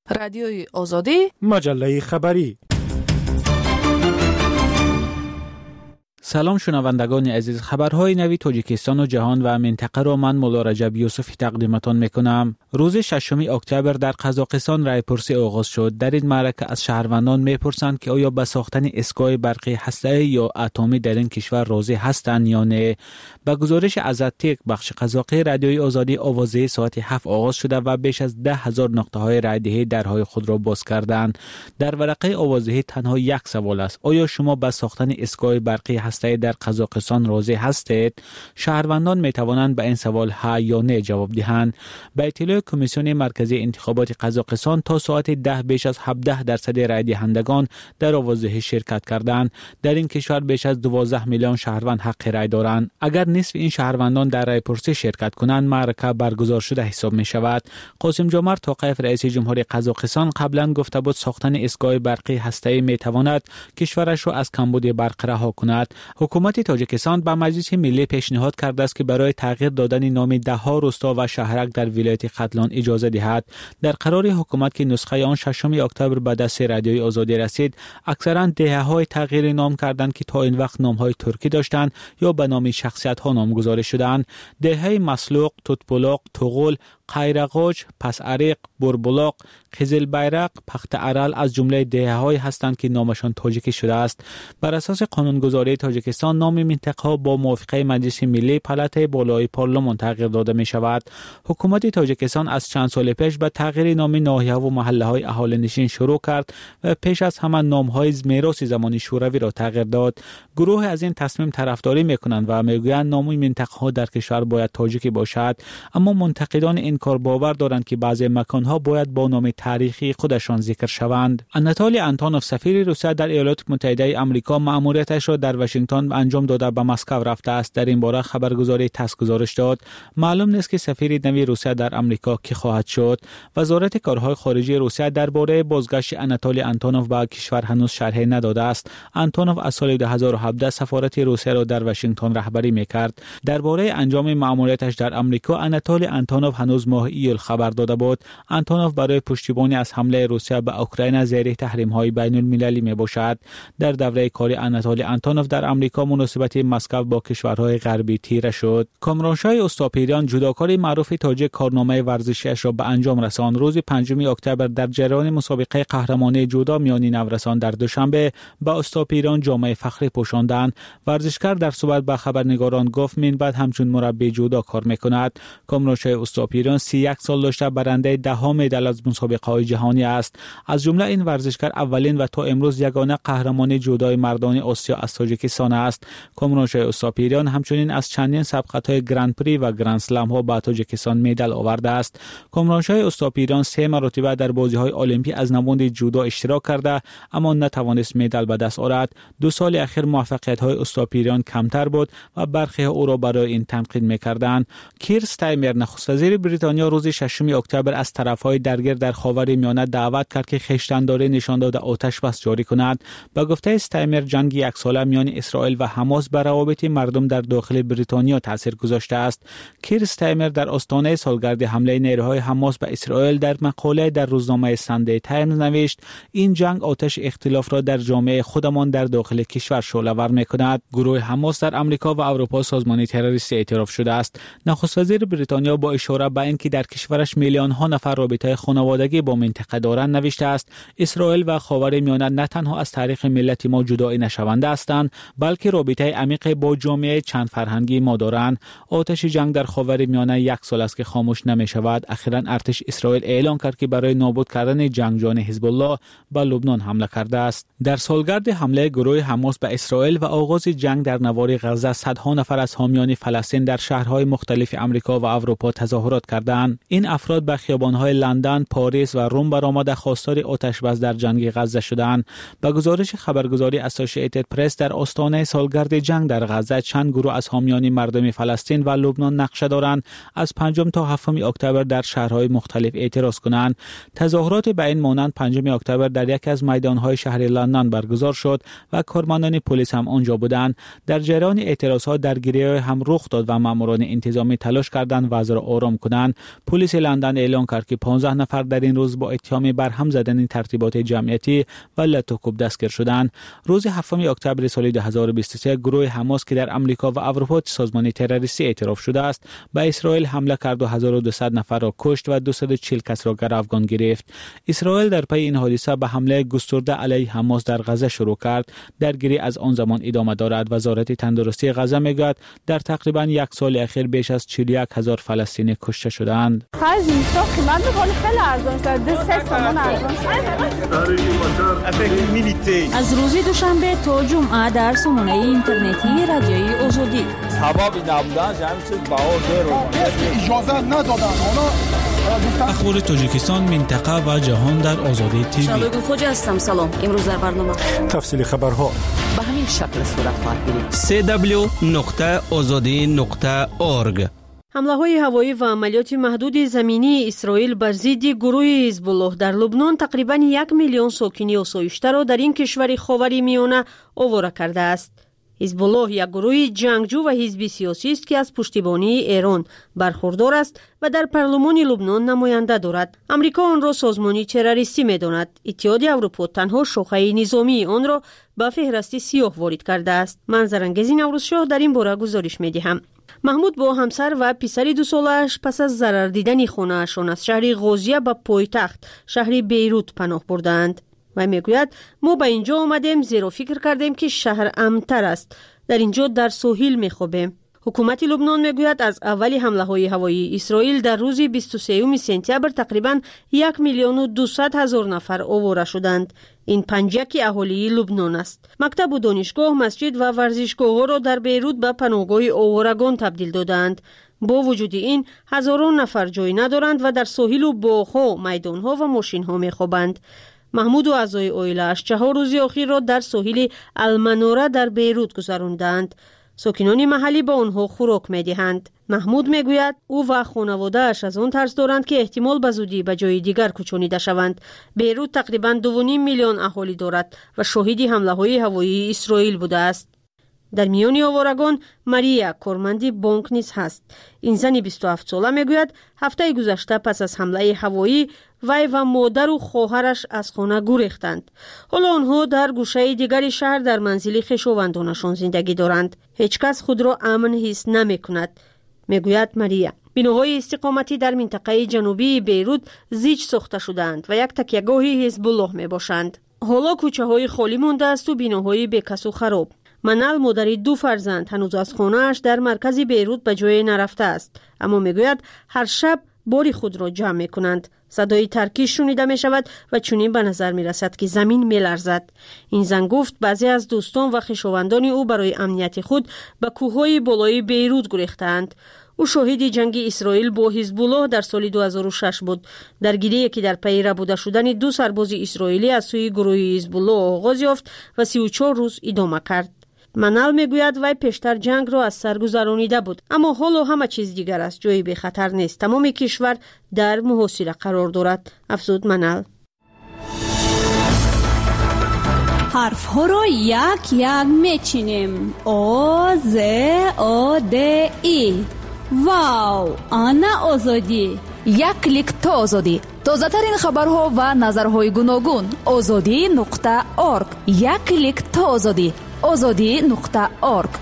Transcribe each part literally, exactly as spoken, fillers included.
رادیوی آزادی، مجله خبری. سلام شنوندگان عزیز، خبرهای نوی تاجیکستان و جهان و منطقه را من مولا رجب یوسفی تقدیمتان میکنم. روز ششم اکتبر در قزاقستان رایپرسی آغاز شد. در این معرکه از شهروندان میپرسند که آیا به ساختن اسکای برقی هسته‌ای یا اتمی در این کشور راضی هستند یا نه. به گزارش از اتیک بخش قزاقی، رادیوی آزادی آوازه ساعت هفت آغاز شده و بیش از ده هزار نقطه های رایدهی درهای خود را باز کردند. در ورقه آوازه تنها یک سوال است: آیا شما به ساختن اسکای برقی هسته‌ای در قزاقستان راضی هستید؟ شهروندان می توانند به این سوال ها یا نه جواب دهند. به اطلاع کمیسیون مرکزی انتخابات قزاقستان، تا ساعت ده بیش از هفده درصد رای دهندگان در آوازه شرکت کردند. در این کشور بیش از دوازده میلیون شهروند حق رای دارند. اگر نصف این شهروندان در رای پرسی شرکت کنند، معرکه برگزار شده حساب می شود. قاسم جمعت توقیف رئیس جمهوری قزاقستان قبلا گفته بود ساختن اسکای برقی هسته‌ای می تواند کشورش را از کمبود برق رها کند. حکومت تاجیکستان به مجلس ملی پیشنهاد کرده است که برای تغییر دادن نام ده ها روستا و شهرک در ولایت ختلان اجازه دهد. در قرار حکومت که نسخه آن ششم اکتبر به دست رادیوی آزادی رسید، اکثرا دهه‌های تغییر نام کردند که تا این وقت نام‌های ترکی داشتند یا به نام شخصیت‌ها نامگذاری شدند. دهه مسلوق، توتبلاق، توغول، قایرقاج، پس عریق، بربلاق، قزل بیرق، پخت عرل از جمله دهه‌های هستند که نامشان تاجیکی شده است. بر اساس قانونگذاری تاجیکستان، نام منطقه با موافقه مجلس ملی پالاتای بالای پارلمان تغییر داده می شود. حکومت تاجیکستان از چند سال پیش به تغییر نام ناحیه و محله‌های اهالی نشین شروع کرد و پیش از همه نام‌های میراث زمانی شوروی را تغییر داد. گروه از این تصمیم طرفداری می‌کنند و می‌گویند نام منطقه‌ها در کشور باید تاجیکی باشد، اما منتقدان این کار باور دارند که بعضی مکان‌ها باید با نام تاریخی خودشان ذکر شوند. آناتولی آنتونوف، سفیر روسیه در ایالات متحده آمریکا، مأموریتش را در واشنگتن انجام داده به مسکو رفته است. در این باره خبرگزاری تاس گزارش داد. معلوم نیست که سفیر نوی روسیه در آمریکا کی خواهد شد. وزارت کارهای خارجه روسیه درباره بازگشت آناتولی آنتونوف به کشور هنوز شرحی نداده است. آنتونوف از سال دو هزار و هفده سفارت روسیه را در واشنگتن رهبری می‌کرد. درباره انجام مأموریتش در آمریکا، آناتولی آنتونوف هنوز ماه ایول خبر داده بود. آنتونوف برای پشتیبانی از حمله روسیه به اوکراین زیر تحریم‌های بین‌المللی میباشد. در دوره کاری آناتولی آنتونوف در آمریکا، مناسبت مسکو با کشورهای غربی تیره شد. کامرانشاه اوستاپیریان، جودوکار معروف تاجیک، کارنامه ورزشیش را به انجام رساند. روز پنجم اکتبر در جریان مسابقه قهرمانی جودو میانی نورسان در دوشنبه به اوستاپیریان جامه فخری پوشاندند. ورزشکار در صحبت با خبرنگاران گفت من بعد همچون مربی جودو کار میکند. کامرانشاه اوستاپیریان سی و یک سال داشته، برنده ده مدال از مسابقه‌های جهانی است. از جمله این ورزشکار اولین و تا امروز یگانه قهرمان جودوی مردان آسیا از تاجیکستان است. کامرانشاه اوستاپیریان همچنین از چندین سبقت‌های گرند پری و گرند اسلم ها به تاجیکستان مدال آورده است. کامرانشاه اوستاپیریان سه مرتبه در بازی‌های المپیک از نماد جودو اشتراک کرده، اما نتوانست مدال به دست آورد. دو سال اخیر موفقیت‌های اوستاپیریان کمتر بود و برخی او را برای این تنقید می‌کردند. کیر استایمر، نخست وزیر بریتانیا، روز ششم اکتبر از طرف‌های درگیر در خاورمیانه دعوت کرد که خویشتن‌داری نشان داده آتش بس جاری کنند. با گفته استایمر، جنگ یک ساله میان اسرائیل و حماس بر روابط مردم در داخل بریتانیا تاثیر گذاشته است. کیر استایمر در آستانه سالگرد حمله نیروهای حماس به اسرائیل در مقاله در روزنامه ساندی تایمز نوشت: این جنگ آتش اختلاف را در جامعه خودمان در داخل کشور شعله‌ور می‌کند. گروه حماس در آمریکا و اروپا سازمان تروریستی اعتراف شده است. نخست وزیر بریتانیا با اشاره به اینکه در کشورش میلیون ها نفر رابطه خانوادگی با منطقه دارند نوشته است: اسرائیل و خاورمیانه نه تنها از تاریخ ملت ما جدا نشونده هستند، بلکه رابطه عمیق با جامعه چند فرهنگی ما دارند. آتش جنگ در خاورمیانه یک سال است که خاموش نمی شود. اخیراً ارتش اسرائیل اعلام کرد که برای نابود کردن جنگجویان حزب الله به لبنان حمله کرده است. در سالگرد حمله گروه حماس به اسرائیل و آغاز جنگ در نوار غزه، صدها نفر از حامیان فلسطین در شهرهای مختلف آمریکا و اروپا تظاهرات کردند. این افراد به خیابان‌های لندن، پاریس و روم برآمده خواستار آتش بس در جنگ غزه شدند. به گزارش خبرگزاری اسوسییتد پرس، در آستانه سالگرد جنگ در غزه چند گروه از حامیان مردم فلسطین و لبنان نقشه دارند از پنجم تا هفتم اکتبر در شهرهای مختلف اعتراض کنند. تظاهرات به این مانند پنجم اکتبر در یکی از میدان‌های شهر لندن برگزار شد و کارمندان پلیس هم آنجا بودند. در جریان اعتراضات درگیری هم رخ داد و ماموران انتظامی تلاش کردند وضع را آرام کنند. شدند. پلیس لندن اعلام کرد که پانزده نفر در این روز با اتهام برهم زدن این ترتیبات جمعیتی و لطوکوب دستگیر شدند. روز هفتم اکتبر سال دو هزار و بیست و سه گروه حماس که در آمریکا و اروپا سازمان تروریستی اعتراف شده است، به اسرائیل حمله کرد و هزار و دویست نفر را کشت و دویست و چهل کس را گروگان گرفت. اسرائیل در پی این حادثه به حمله گسترده علیه حماس در غزه شروع کرد. درگیری از آن زمان ادامه دارد. وزارت تندرستی غزه میگوید در تقریبا یک سال اخیر بیش از چهل و یک هزار فلسطینی کشته شدند. خرج اینستا قیمت میکنه خیلی ارزان شده. دو سه تومان ارزان شده. از روز دوشنبه تا جمعه در سامانه اینترنتی رادیوی آزادی. ثوابی نبودن همین چیز باور رو اجازه ندادن. اخبار تاجیکستان، منطقه و جهان در آزادی تیوی. شالوی خوج هستم. سلام. امروز در برنامه تفصیل خبرها به همین شکل صورت خواهد گرفت. سی دبلیو نقطه آزادی نقطه اورگ. حمله‌های هوایی و عملیات محدود زمینی اسرائیل بر ضد گروه حزب الله در لبنان تقریباً یک میلیون ساکنی آسایش‌تر را در این کشور خاوری میانه آواره کرده است. حزب الله یک گروه جنگجو و حزبی سیاسی است که از پشتیبانی ایران برخوردار است و در پارلمان لبنان نماینده دارد. آمریکا آن را سازمانی تروریستی می‌داند. اتحادیه اروپا تنها شاخه نظامی آن را به فهرست سیاه وارد کرده است. منظرانگیز نوروزشاه در این باره گزارش می‌دهم. محمود با همسر و پسر دو سالش پس از ضرر دیدن خانه‌شان از شهر غازیه به پایتخت شهر بیروت پناه بردند. و میگوید ما به اینجا آمدیم زیرا فکر کردیم که شهر امن‌تر است. در اینجا در ساحل میخوابیم. حکومت لبنان میگوید از اول حمله های هوایی اسرائیل در روز بیست و سوم سپتامبر تقریباً یک میلیون و دویست هزار نفر آواره شدند. این پنجک اهالی لبنان است. مکتب و دانشگاه، مسجد و ورزشگاه ها را در بیروت به پناهگاه آوارگان تبدیل دادند. با وجود این هزاران نفر جای ندارند و در ساحل و باغ‌ها، میدان‌ها و ماشین‌ها میخوابند. محمود و اعضای عائله‌اش چهار روز اخیر را در ساحل المنوره در بیروت گذراندند. ساکنان محلی به آنها خوراک می‌دهند. محمود میگوید او و خانواده‌اش از آن ترس دارند که احتمال به زودی به جای دیگر کوچانیده شوند. بیروت تقریباً دو و نیم میلیون اهالی دارد و شاهد حمله‌های هوایی اسرائیل بوده است. در میان آوارگان ماریا کارمندی بانک نیز هست. این زن بیست و هفت ساله میگوید هفته گذشته پس از حمله هوایی وی و مادر و خواهرش از خانه گریختند. حالا آنها در گوشه دیگر شهر در منزل خویشاوندانشان زندگی دارند. هیچ کس خود را امن حس نمی کند. میگوید ماریا بناهای استقامتی در منطقه جنوبی بیروت زیج ساخته شدند و یک تکیهگاه حزب الله می باشند. حالا کوچه های خالی مانده است و بناهای بیکس و خراب. منال مادر دو فرزند هنوز از خانه‌اش در مرکز بیروت به جای نرفته است، اما میگوید هر شب باری خود را جمع میکنند. صدای ترکیش شنیده می شود و چنین به نظر می رسد که زمین می لرزد. این زن گفت بعضی از دوستان و خویشاوندان او برای امنیت خود به کوههای بالای بیروت گریختند. او شاهد جنگ اسرائیل با حزب الله در سال دو هزار و شش بود. درگیری که در پی ربوده شدن دو سرباز اسرائیلی از سوی گروه حزب الله آغاز یافت و سی و چهار روز ادامه کرد. منال میگوید وی پیشتر جنگ را از سر گذرانیده بود، اما حالا همه چیز دیگر است. جایی به خطر نیست. تمام کشور در محاصره قرار دارد. افزود منال. حرف ها را یک یک میچینیم. آ ز آ د ای. واو، آنا آزادی. یک کلیک تا آزادی. تازه ترین خبرها و نظرهای گوناگون. آزادی نقطه اورگ. یک کلیک تا آزادی. آزادی نقطه اورگ.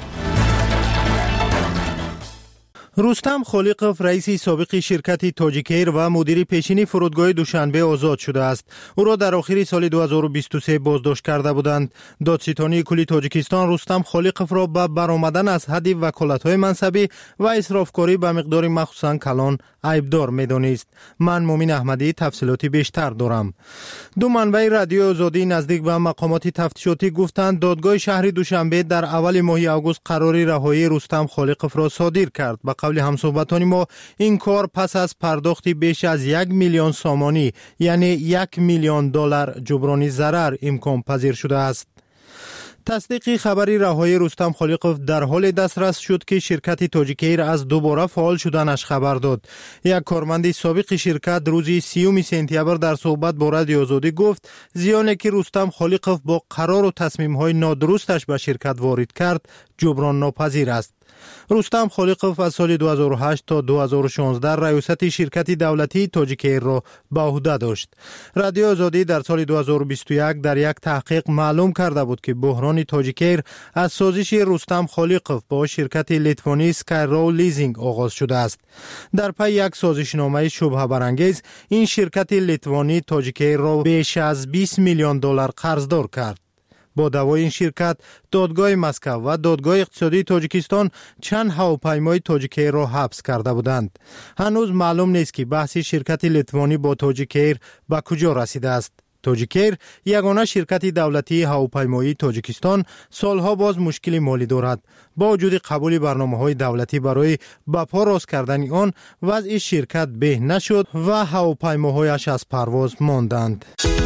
رستم خالقوف رئیس سابق شرکت تاجیکیر و مدیر پیشین فرودگاه دوشنبه آزاد شده است. او را در آخر سال دو هزار و بیست و سه بازداشت کرده بودند. دادستانی کلی تاجیکستان رستم خالقوف را به برآمدن از حد وکالت‌های منصبی و اسرافکاری به مقدار مخصوصاً کلان عیبدار می‌دانست. من مومن احمدی تفصیلاتی بیشتر دارم. دو منبع رادیو آزادی نزدیک به مقامات تفتیشاتی گفتند دادگاه شهر دوشنبه در اول ماه آگوست قرار رهایی رستم خالقوف را صادر کرد. با قول همصحبتان ما این کار پس از پرداخت بیش از یک میلیون سامانی یعنی یک میلیون دلار جبرانی ضرر امکان پذیر شده است. تصدیق خبری رهایی رستم خالقوف در حال دسترس شد که شرکت تاجیکیر از دوباره فعال شدنش خبر داد. یک کارمند سابق شرکت روز سیوم سپتامبر در صحبت با رادیو آزادی گفت زیانی که رستم خالقوف با قرار و تصمیم‌های نادرستش به شرکت وارد کرد جبران ناپذیر است. رستم خالقوف از سال دو هزار و هشت تا دو هزار و شانزده ریاست شرکت دولتی تاجیک ایر را به عهده داشت. رادیو آزادی در سال دو هزار و بیست و یک در یک تحقیق معلوم کرده بود که بحران تاجیک ایر از سازش رستم خالقوف با شرکت لیتوانی اسکایرو لیزینگ آغاز شده است. در پی یک سازشنامه شبهه برانگیز این شرکت لیتوانی تاجیک ایر را بیش از بیست میلیون دلار قرضدار کرد. با دعوای این شرکت دادگاه مسکو و دادگاه اقتصادی تاجیکستان چند هواپیمای تاجیک ایر را حبس کرده بودند. هنوز معلوم نیست که بحث شرکت لیتوانی با تاجیک ایر به کجا رسیده است. تاجیک ایر یگانه شرکت دولتی هواپیمایی تاجیکستان سالها باز مشکل مالی دارد. با وجود قبول برنامه‌های دولتی برای به پا راست کردن آن، وضع شرکت به نشد و هواپیماهایش از پرواز ماندند.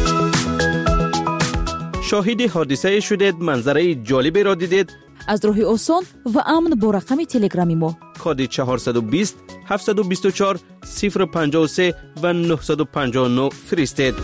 شاهد حادثه شدید، منظره جالبی را دیدید؟ از راه آسان و امن با رقم تلگرامی ما کد چهارصد و بیست هفتصد و بیست و چهار صفر پنجاه و سه و نهصد و پنجاه و نه فرستید.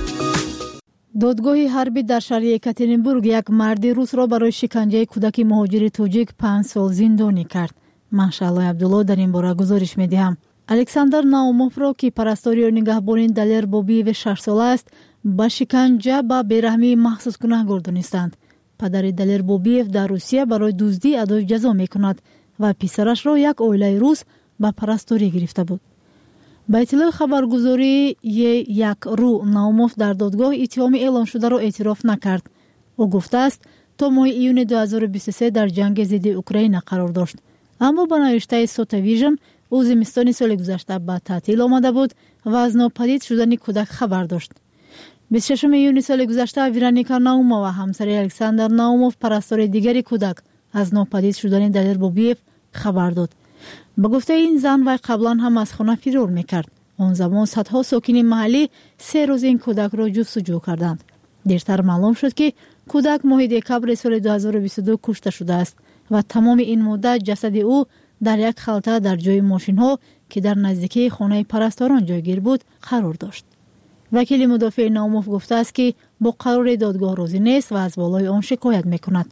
دادگاه حربی در شهر یکاترینبورگ یک مرد روس را برای شکنجه کودک مهاجر تاجیک پنج سال زندانی کرد. منشالله عبدالله در این باره گزارش می‌دهم. الکساندر ناوموف را که پرستاری و نگهبانی دلیر بوبیو شش ساله است، با شکنجه با بیرحمی محسوس گناهکار دانستند. پدر دلیر بوبیو در روسیه برای دزدی ادای جزا می‌کند و پسرش را یک عائله روس با پرستاری گرفته بود. با اطلاع خبرگزاری یک رو، ناوموف در دادگاه اتهام اعلام شده را اعتراف نکرد. او گفته است تا ماه ایون دو هزار و بیست و سه در جنگ ضد اوکراین قرار داشت، اما با نوشته سوتا ویژن او زمستان سال گذشته به تعطیل آمده بود و از ناپدید شدن کودک خبر داشت. بیست و ششم ایون سال گذشته ویرونیکا ناوموف و همسر الکساندر ناوموف پرستار دیگری کودک از ناپدید شدن دلیر بوبیف خبر داد. با گفته این زن و قبلا هم از خانه فرار میکرد. آن زمان صدها ساکن محلی سه روز این کودک را جستجو کردند. دیرتر معلوم شد که کودک ماه دکبر سال دو هزار و بیست و دو کشته شده است و تمام این مدت جسد او در یک خلطه در جای ماشین ها که در نزدیکی خانه پرستاران جایگیر بود قرار داشت. وکیل مدافع ناوموف گفته است که با قرار دادگاه راضی نیست و از بالای آن شکایت میکند.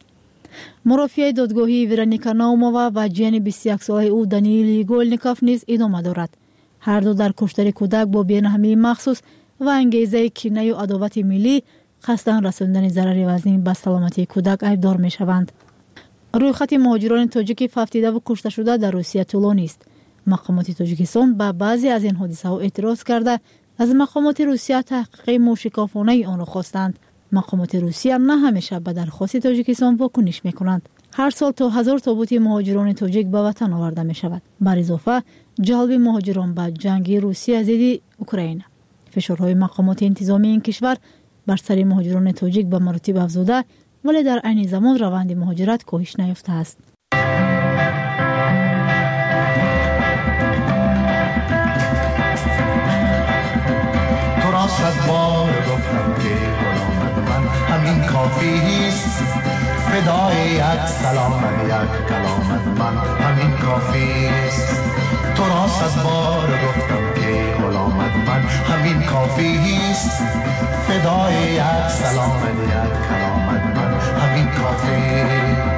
مرافعه دادگاهی ویرونیکا ناومووا و جن بیست و یک ساله او دانیل گولنیکوف نیز ادامه دارد. هر دو در کشتار کودک با بی‌رحمی مخصوص و انگیزه کینه و عداوت ملی قصداً رساندن ضرر وزین به سلامتی کودک ایبدار میشوند. روی خط مهاجران تاجیک ففتیده و کشته شده در روسیه طولانی است. مقامات تاجیکستان به بعضی از این حادثه ها اعتراض کرده از مقامات روسیه تحقیق موشکافانه آن را خواستند. مقامات روسیه نه همیشه به درخواست تاجیکستان واکنش میکنند. هر سال تا هزار تابوت مهاجران تاجیک به وطن آورده می شود. بر اضافه جلب مهاجران به جنگ روسیه ضد اوکراین. فشارهای مقامات انتظامی این کشور بر سر مهاجران تاجیک به مراتب افزوده، ولی در عین زمان روند مهاجرت کاهش نیافته است. تو را صد بار گفتم که غلامت من همین کافی است، فدای یک سلامت یک کلامت من همین کافی است. تو را صد بار گفتم که غلامت من همین کافی است، فدای یک سلامت یک کلامت من همین کافی.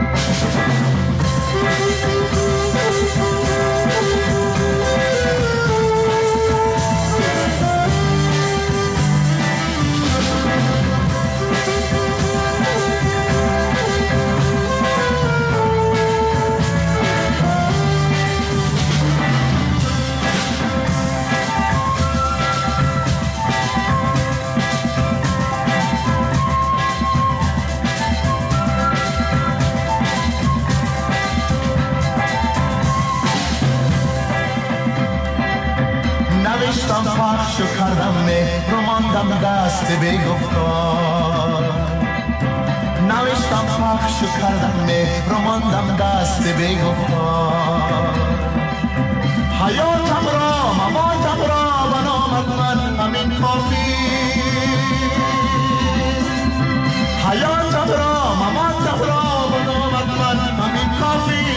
نوشتم پخش و کردم مهر و ماندم دست بی گفتار. نوشتم پخش و کردم مهر و ماندم دست بی گفتار. حیاتم را مماتم را بنامت من همین کافی. حیاتم را مماتم را بنامت من همین کافی.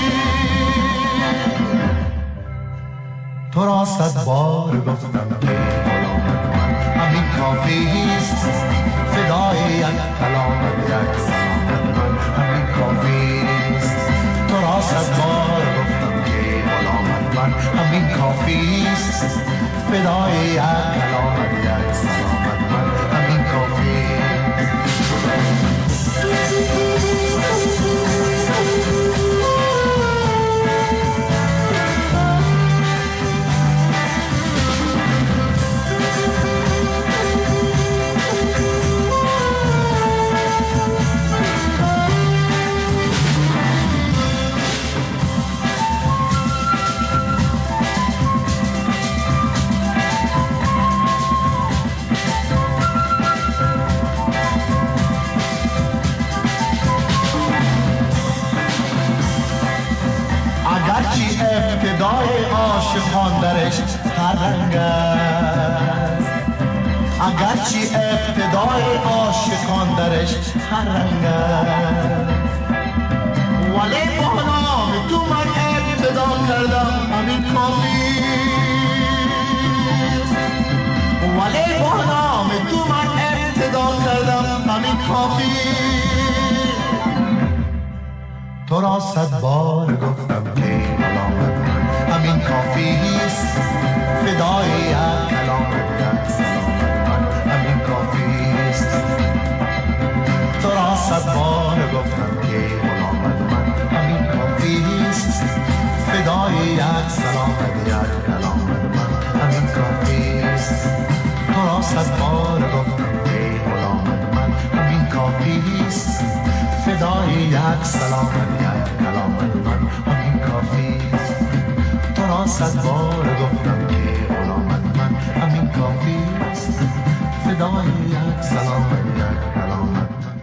تو را صد بار گفتم که غلامت من همین کافی است، فدای یک کلامت یک سلامت من همین کافی است. تو را صد بار گفتم من همین کافی است فدای یک کلامت یک سلامت من همین کافی ابتدای عاشقان درش هر رنگ است اگرچه ابتدای عاشقان درش هر رنگ است ولی با نام تو من ابتدا کردم همین کافی ولی با نام تو من ابتدا کردم همین کافی تو را صد بار گفتم که همین کافی است فدای یک کلامت یک سلامت من همین کافی است تو را صد بار گفتم که غلامت من همین کافی است فدای یک سلامت یک کلامت من همین کافی است تو را صد بار گفتم که غلامت من همین کافی است فدای یک سلامت یک کلامت من همین کافی است تو را صد بار گفتم که غلامت من همین کافی است فدای یک سلامت یک کلامت من.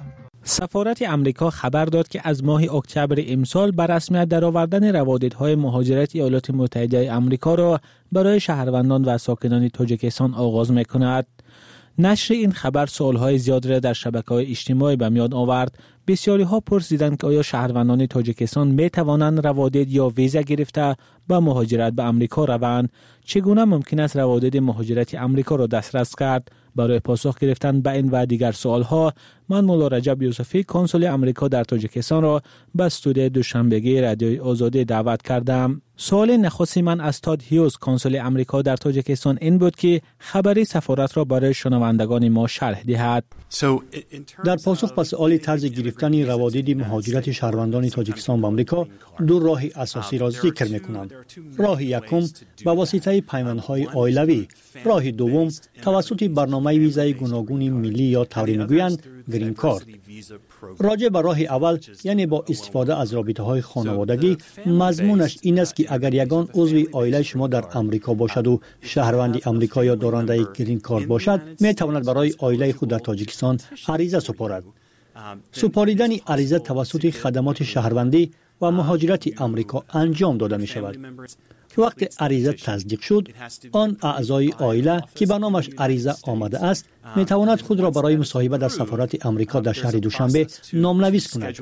سفارت امریکا خبر داد که از ماه اکتبر امسال به رسمیت درآوردن روادیدهای مهاجرت ایالات متحده آمریکا را برای شهروندان و ساکنان تاجیکستان آغاز می‌کند. نشر این خبر سوالهای زیاد را در شبکه‌های اجتماعی به میان آورد. بسیاری ها پرسیدند که آیا شهروندان تاجیکستان می توانند روادید یا ویزا گرفته به مهاجرت به امریکا روند؟ چگونه ممکن است روادید مهاجرت امریکا را دسترس کرد؟ برای پاسخ گرفتن به این و دیگر سوالها من مولا رجب یوسفی کنسول امریکا در تاجیکستان را به استودیوی دوشنبگی رادیوی آزادی دعوت کردم. سوال نخستی من از تاد هیوز کنسول امریکا در تاجیکستان این بود که خبری سفارت را برای شنوندگان ما شرح دهد. در پاسخ به سوال طرز گرفتن روادید مهاجرت شهروندان تاجیکستان به امریکا دو راه اساسی را ذکر می‌کنم. راه یکم با واسطه پیمانهای عائلوی، راه دوم توسط برنامه ویزای گوناگون ملی یا طوری می‌گویند گرین کارت. راجع به راه اول یعنی با استفاده از رابطه‌های خانوادگی مضمونش این است که اگر یگان عضو عائله شما در امریکا باشد و شهروند امریکا یا دارنده گرین کارت باشد می‌تواند برای عائله خود در تاجیکستان عریضه سپارد. سپاریدن عریضه توسط خدمات شهروندی و مهاجرت امریکا انجام داده می شود. که وقت عریضه تصدیق شد، آن اعضای عائله که به نامش عریضه آمده است می تواند خود را برای مصاحبه در سفارت امریکا در شهر دوشنبه نامنویس کند.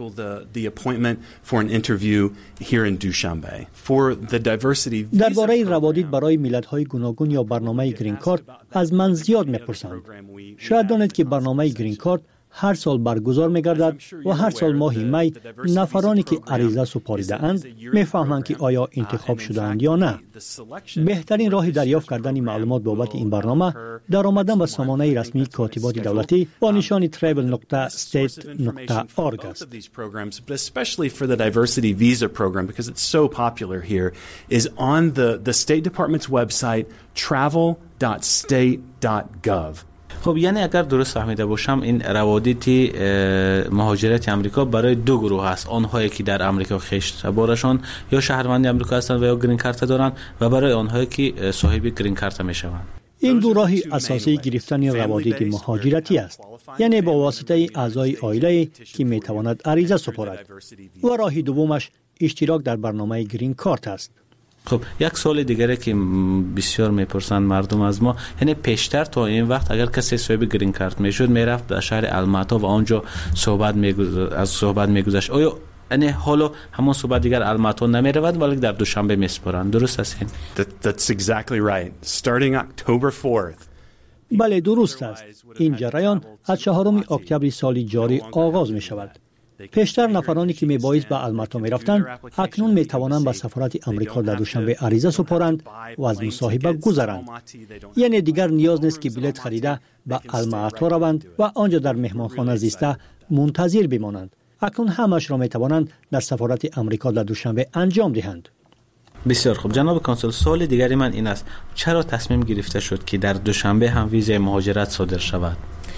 درباره روادید برای ملت‌های گوناگون یا برنامه گرین کارت از من زیاد می‌پرسند. شاید دانید که برنامه گرین کارت هر سال برگزار می‌گردد و هر سال ماه می نفرانی که عریضه سپاریده اند می‌فهمند که آیا انتخاب شده‌اند یا نه. بهترین راه دریافت کردن معلومات بابت این برنامه در آمدن به سامانه رسمی کاتبات دولتی با نشان travel dot state dot org است. Especially for the diversity visa program because it's so popular here is on the the State Department's website travel dot state dot gov. خب یعنی اگر درست فهمیده باشم این روادید مهاجرت امریکا برای دو گروه است، آنهایی که در امریکا خشت بارشان یا شهروند امریکا هستند و یا گرین کارت دارند و برای آنهایی که صاحب گرین کارت میشوند. این دو راه اساسی گرفتن روادید مهاجرتی است، یعنی با واسطه اعضای عائله که میتواند عریضه سپارد، و راه دومش اشتراک در برنامه گرین کارت است. خب یک سوال دیگره که بسیار میپرسند مردم از ما، یعنی پیشتر تا این وقت اگر کسی صاحب گرین کارت میشد میرفت در شهر الماتا و آنجا صحبت میگذاشت از صحبت میگذشت، آیا یعنی حالا همون صحبت دیگر الماتا نمیرود ولی در دوشنبه میسپارند، درست است این؟ That, that's exactly right. Starting October fourth. بله درست است. این جریان از چهارم اکتبر سال جاری آغاز می شود. پیشتر نفرانی که میبایست به الماتا میرفتند اکنون میتوانند به سفارت امریکا در دوشنبه عریضه سپارند و از مصاحبه گذرند. یعنی دیگر نیاز نیست که بلیط خریده به الماتا روند و آنجا در مهمانخانه زیسته منتظر بمانند. اکنون همش را میتوانند در سفارت امریکا در دوشنبه انجام دهند. بسیار خوب جناب کانسل، سوال دیگری من این است چرا تصمیم گرفته شد که در دوشنبه هم ویزای مهاجرت صادر شود؟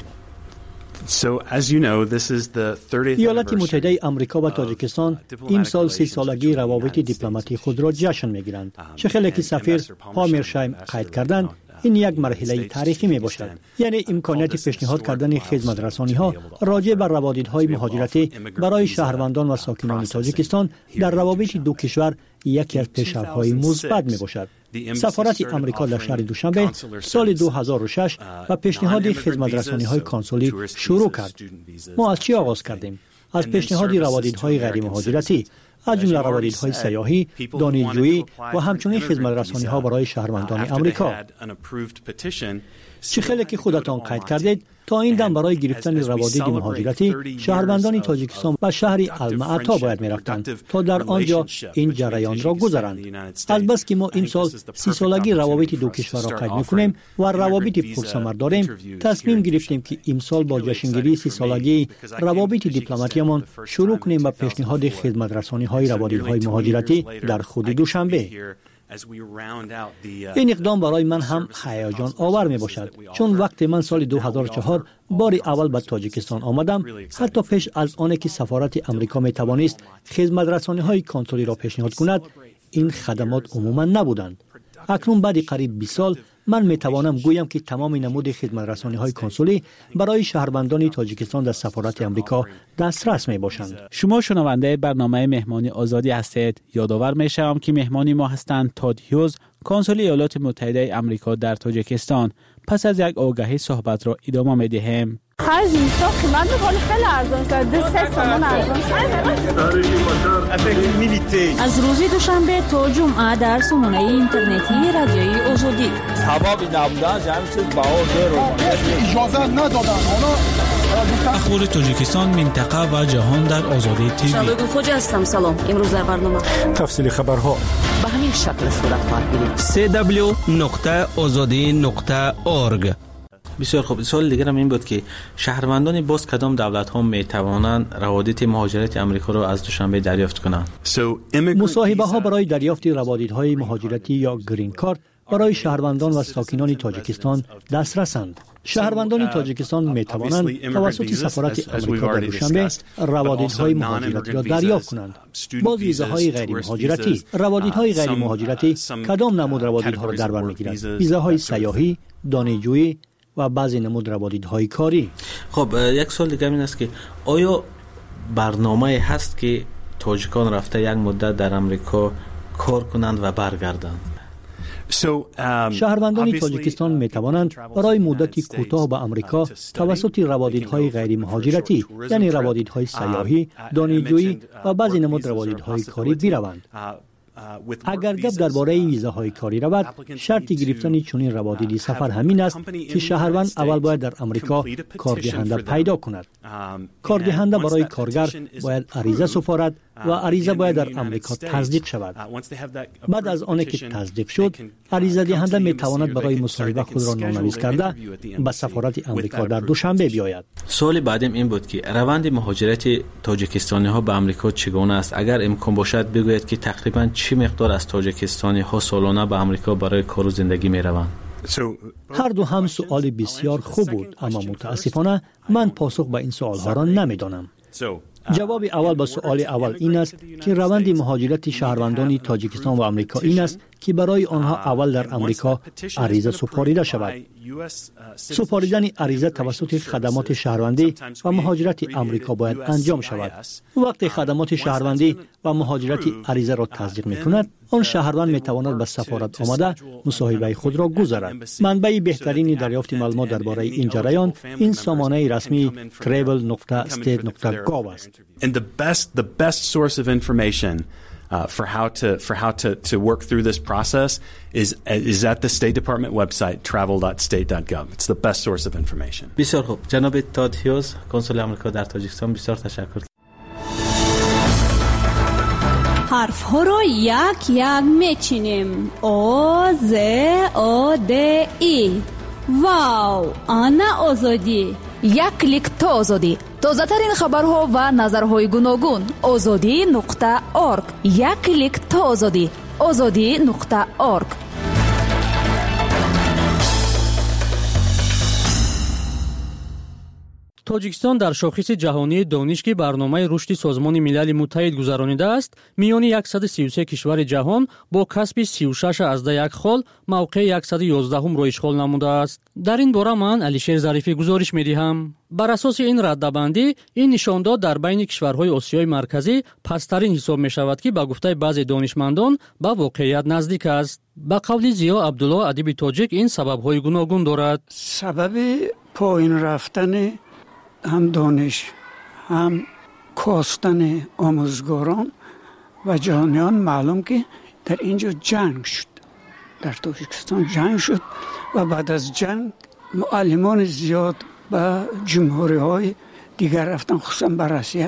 ایالات متحده آمریکا و تاجیکستان امسال سی سالگی روابط دیپلماتی خود را جشن میگیرند. چه خیلی که سفیر هامیرشایم قید کردند این یک مرحله تاریخی می باشد. یعنی امکانیت پیشنهاد کردن خدمت رسانی ها راجع بر روابط‌های مهاجرتی برای شهروندان و ساکنان تاجیکستان در روابط دو کشور یکی از پیشرفت‌های مثبت می باشد. سفارت امریکا در شهر دوشنبه سال دو هزار و شش و پیشنهاد خدمت رسانی های کانسولی شروع کرد. ما از چی آغاز کردیم؟ از پیشنهاد روابط‌های غیر مهاجرتی، از جمله روابط‌های سیاحی، دانشجویی و همچنین خدمت رسانی‌ها برای شهروندان آمریکا. چه خیلی که خودتان قید کردید تا این دم برای گرفتن روابط مهاجرتی شهروندان تاجیکستان و شهر الماتا باید می‌رفتند تا در آنجا این جریان را گذرند. البته که ما امسال سی سالگی روابط دو کشور را قید می‌کنیم و روابط پرثمر داریم، تصمیم گرفتیم که امسال با جشنگیری سی سالگی روابط دیپلماتیمان شروع کنیم با پیشنهاد خدمت رسانی‌های روابط‌های مهاجرتی در خود دوشنبه. این اقدام برای من هم هیجان آور می باشد، چون وقتی من سال دو هزار و چهار بار اول به تاجیکستان آمدم، حتی پیش از آنکه که سفارت امریکا می توانست خدمت رسانی های کانسولی را پیشنهاد کند، این خدمات عموما نبودند. اکنون بعد قریب بیست سال من می توانم گویم که تمام نمود خدمت رسانی های کانسولی برای شهروندان تاجیکستان در سفارت امریکا دسترس می باشند. شما شنونده برنامه مهمانی آزادی هستید. یادآور می شوم که مهمانی ما هستند تاد هیوز، کانسول ایالات متحده آمریکا در تاجیکستان. پس از یک آگهی صحبت را ادامه می دهیم. خرج اینستا قیمت می‌کنه خیلی ارزان شده، سه سامان ارزان شده. از روز دوشنبه تا جمعه در سامانه اینترنتی رادیوی آزادی. هوایی نبودن همه چیز بهار رو اجازه ندادن. اخبار تاجیکستان، منطقه و جهان در آزادی تیوی. شبگون خوجا هستم. سلام. امروز در برنامه تفصیل خبرها به همین شکل صورت خواهد گرفت. سی دبلیو نقطه آزادی نقطه اورگ. بسیار خوب. سوال دیگرم این بود که شهروندان باز کدام دولت ها می توانند روابط مهاجرت امریکا را از دوشنبه دریافت کنند؟ مصاحبه ها برای دریافت روابط های مهاجرتی یا گرین کارت برای شهروندان و ساکنان تاجیکستان دسترسند. شهروندان تاجیکستان می توانند توسط سفارت امریکا در دوشنبه روابط های مهاجرتی را دریافت کنند. باز ویزاهای غیر مهاجرتی، روابط های غیر مهاجرتی کدام نمود روابط ها را در بر میگیرند؟ ویزاهای سیاحی، دانشجویی و بعضی نمود روابط‌های کاری. خب یک سوال دیگه این است که آیا برنامه هست که تاجیکان رفته یک مدت در امریکا کار کنند و برگردند؟ شهروندان تاجیکستان می توانند برای مدتی کوتاه به امریکا توسط روابط‌های غیر مهاجرتی، یعنی روابط‌های سیاحی، دانشجویی و بعضی نمود روابط‌های کاری بروند. اگر گپ درباره ویزاهای کاری رود، شرط گرفتن چنین روابطی سفر همین است که شهروند اول باید در امریکا کاردهنده پیدا کند. کاردهنده برای کارگر باید عریضه سپارد و عریضه باید در امریکا تصدیق شود. بعد از آنکه که تصدیق شد، عریضه دهنده می تواند برای مصاحبه خود را نام‌نویس کرده به سفارت امریکا در دوشنبه بیاید. سوال بعدیم این بود که روند مهاجرت تاجیکستانی ها به امریکا چگونه است؟ اگر امکان باشد بگویید که تقریبا چه مقدار از تاجیکستانی ها سالانه به امریکا برای کار و زندگی می روند؟ هر دو هم سوال بسیار خوب بود، اما متاسفانه من پاسخ به این سوال ها را نمیدانم. جواب اول به سوال اول این است که روند مهاجرت شهروندان تاجیکستان و آمریکا این است که برای آنها اول در امریکا عریضه سپاریده شود. سپاریدن عریضه توسط خدمات شهروندی و مهاجرت امریکا باید انجام شود. وقتی خدمات شهروندی و مهاجرت عریضه را تصدیق می‌کند، آن شهروند می‌تواند به سفارت آمده مصاحبه خود را گزارد. منبع بهترین دریافت معلومات درباره این جریان این سامانه رسمی travel dot state dot gov است. And the best the best source of information Uh, for how to for how to to work through this process is is at the State Department website travel dot state dot gov. It's the best source of information. بسیار خوب. جناب تاد هیوز، کنسول آمریکا در تاجیکستان، بسیار تشکر. ҳарфҳо ро як як мечинем. о з о д и. вау, ана озодӣ. як клик то озодӣ. тозатарин хабарҳо ва назарҳои гуногун. озодӣ нуқта орг. як клик то озодӣ. озодӣ нуқта орг. тоҷикистон дар шохиси ҷаҳонии дониш ки барномаи рушди созмони милали муттаҳид гузаронидааст, миёни яксад и си у се кишвари ҷаҳон бо касби си у шаш азда як хол мавқеи яксад и ёздаҳумро ишғол намудааст. дар ин бора ман Алишер Зарифӣ гузориш медиҳам. бар асоси ин раддабандӣ, ин нишондод дар байни кишварҳои Осиёи марказӣ пасттарин ҳисоб мешавад, ки ба гуфтаи баъзе донишмандон ба воқеият наздик аст. ба қавли Зиё Абдулло адиби тоҷик, ин сабабҳои гуногун дорад. сабаби поин рафтани ҳам дониш, ҳам костани омӯзгорон ва ҷониён маълум ки дар ин ҷо ҷанг шуд. дар Тоҷикистон ҷанг шуд ва баъд аз ҷанг муаллимони зиёд ба ҷумҳуриҳои дигар рафтан, хусусан ба Россия,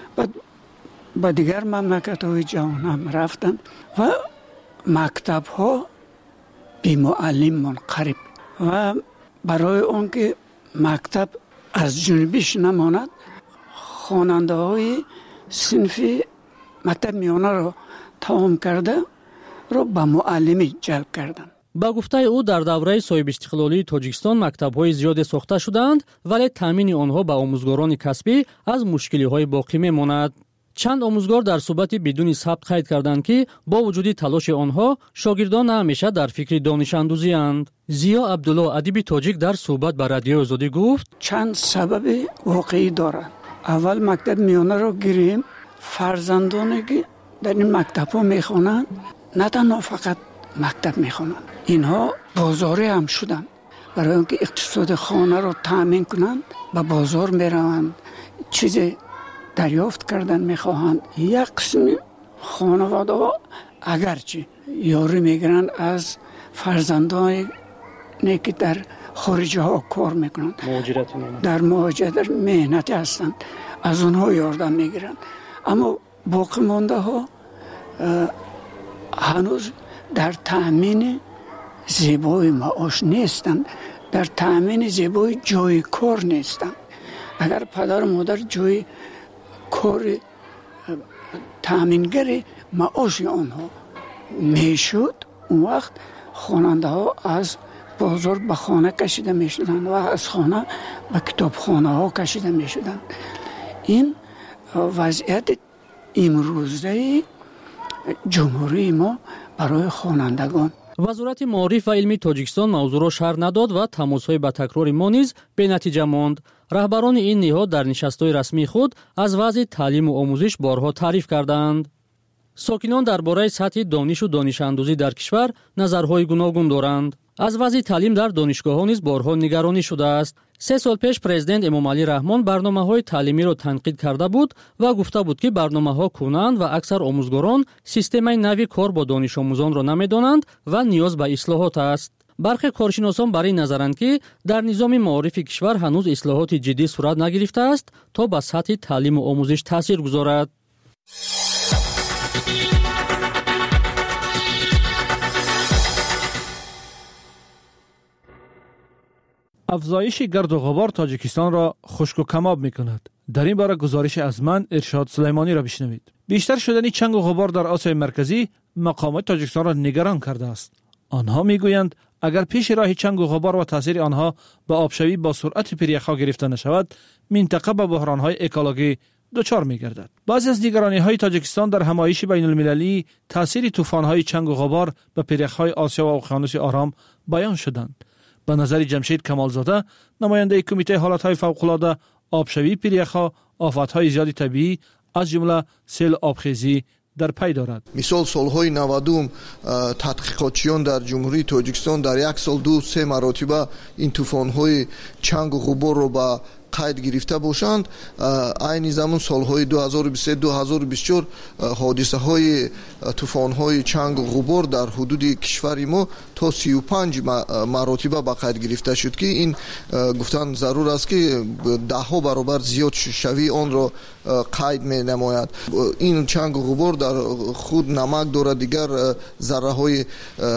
ба дигар мамлакатҳои ҷаҳон ҳам рафтан ва мактабҳо бимуаллим мунқариб. ва барои он ки мактаб аз ҷунубиш намонад, хонандаҳои синфи мактаби миёнаро тамом карда ро ба муаллимӣ ҷалб карданд. ба гуфтаи ӯ, дар давраи соҳибистиқлолии Тоҷикистон мактабҳои зиёде сохта шуданд, вале таъмини онҳо ба омӯзгорони касбӣ аз мушкилиҳои боқӣ мемонад. чанд омӯзгор дар суҳбати бидуни сабт қайд карданд, ки бо вуҷуди талоши онҳо шогирдон на ҳамеша дар фикри донишандӯзианд. Зиё Абдулло адиби тоҷик дар суҳбат ба Радиои Озодӣ гуфт: чанд сабаби воқеӣ дорад. аввал мактаби миёнаро гирем. фарзандоне ки дар ин мактабҳо мехонанд, на танҳо фақат мактаб мехонанд, инҳо бозорӣ ҳам шуданд. барои он ки иқтисоди хонаро таъмин кунанд, ба бозор мераванд, чизе дарёфт кардан мехоҳанд. як қисми хонаводаҳо агарчи ёрӣ мегиранд аз фарзандоне ки дар хориҷаҳо кор мекунанд, дар муҳоҷират меҳнатӣ ҳастанд, аз онҳо ёрдам мегиранд. аммо боқӣ мондаҳо ҳанӯз дар таъмини зебои маош нестанд, дар таъмини зебои ҷои кор нестанд. агар падару модар ҷои кори таъмингари маоши онҳо мешуд, он вақт хонандаҳо аз бозор ба хона кашида мешуданд ва аз хона ба китобхонаҳо кашида мешуданд. ин вазъияти имрӯзаи ҷумҳурии мо барои хонандагон. вазорати маориф ва илми Тоҷикистон мавзӯъро шарҳ надод ва тамосҳои ба такрори мо низ бенатиҷа монд. раҳбарони ин ниҳод дар нишастҳои расмии худ аз вазъи таълиму омӯзиш борҳо таъриф карданд. сокинон дар бораи сатҳи донишу донишандӯзӣ дар кишвар назарҳои гуногун доранд. аз вазъи таълим дар донишгоҳҳо низ борҳо нигаронӣ шудааст. се сол пеш президент Эмомалӣ Раҳмон барномаҳои таълимиро танқид карда буд ва гуфта буд, ки барномаҳо кӯнанд ва аксар омӯзгорон системаи нави кор бо донишомӯзонро намедонанд ва ниёз ба ислоҳот аст. бархе коршиносон бар ин назаранд, ки дар низоми маорифи кишвар ҳанӯз ислоҳоти ҷиддӣ сурат нагирифтааст, то ба сатҳи таълиму омӯзиш таъсир гузорад. افزایش گرد و غبار تاجیکستان را خشک و کماب می‌کند. در این باره گزارش از من ارشاد سلیمانی را بشنوید. بیشتر شدن چنگ و غبار در آسیای مرکزی مقامات تاجیکستان را نگران کرده است. آنها میگویند اگر پیش راه چنگ و غبار و تاثیر آنها به آبشوی با سرعت پریخا گرفته نشود، منطقه به بحران‌های اکولوژی دچار می‌گردد. بعضی از نگرانی‌های تاجیکستان در همایش بین‌المللی تاثیر طوفان‌های چنگ و غبار به پریخ‌های آسیا و اقیانوس آرام بیان شدند. به نظر جمشید کمالزاده، نماینده کمیته حالت‌های فوق‌العاده، آبشوی پریخا، آفت‌های زیاد طبیعی از جمله سیل آبخیزی در پی دارد. مثال سالهای نود تحقیقاتچیان در جمهوری تاجیکستان در یک سال دو سه مرتبه این طوفان‌های چنگ و غبار را به قید گرفته باشند. عین زمان سالهای دو هزار و بیست و سه دو هزار و بیست و چهار حادثه های طوفان های چنگ و غبار در حدود کشور ما تا سی و پنج مراتبه به قید گرفته شد که این گفتن ضرور است که ده ها برابر زیاد شوی آن را قید می نماید. این چنگ و غبار در خود نمک دارد، دیگر ذره های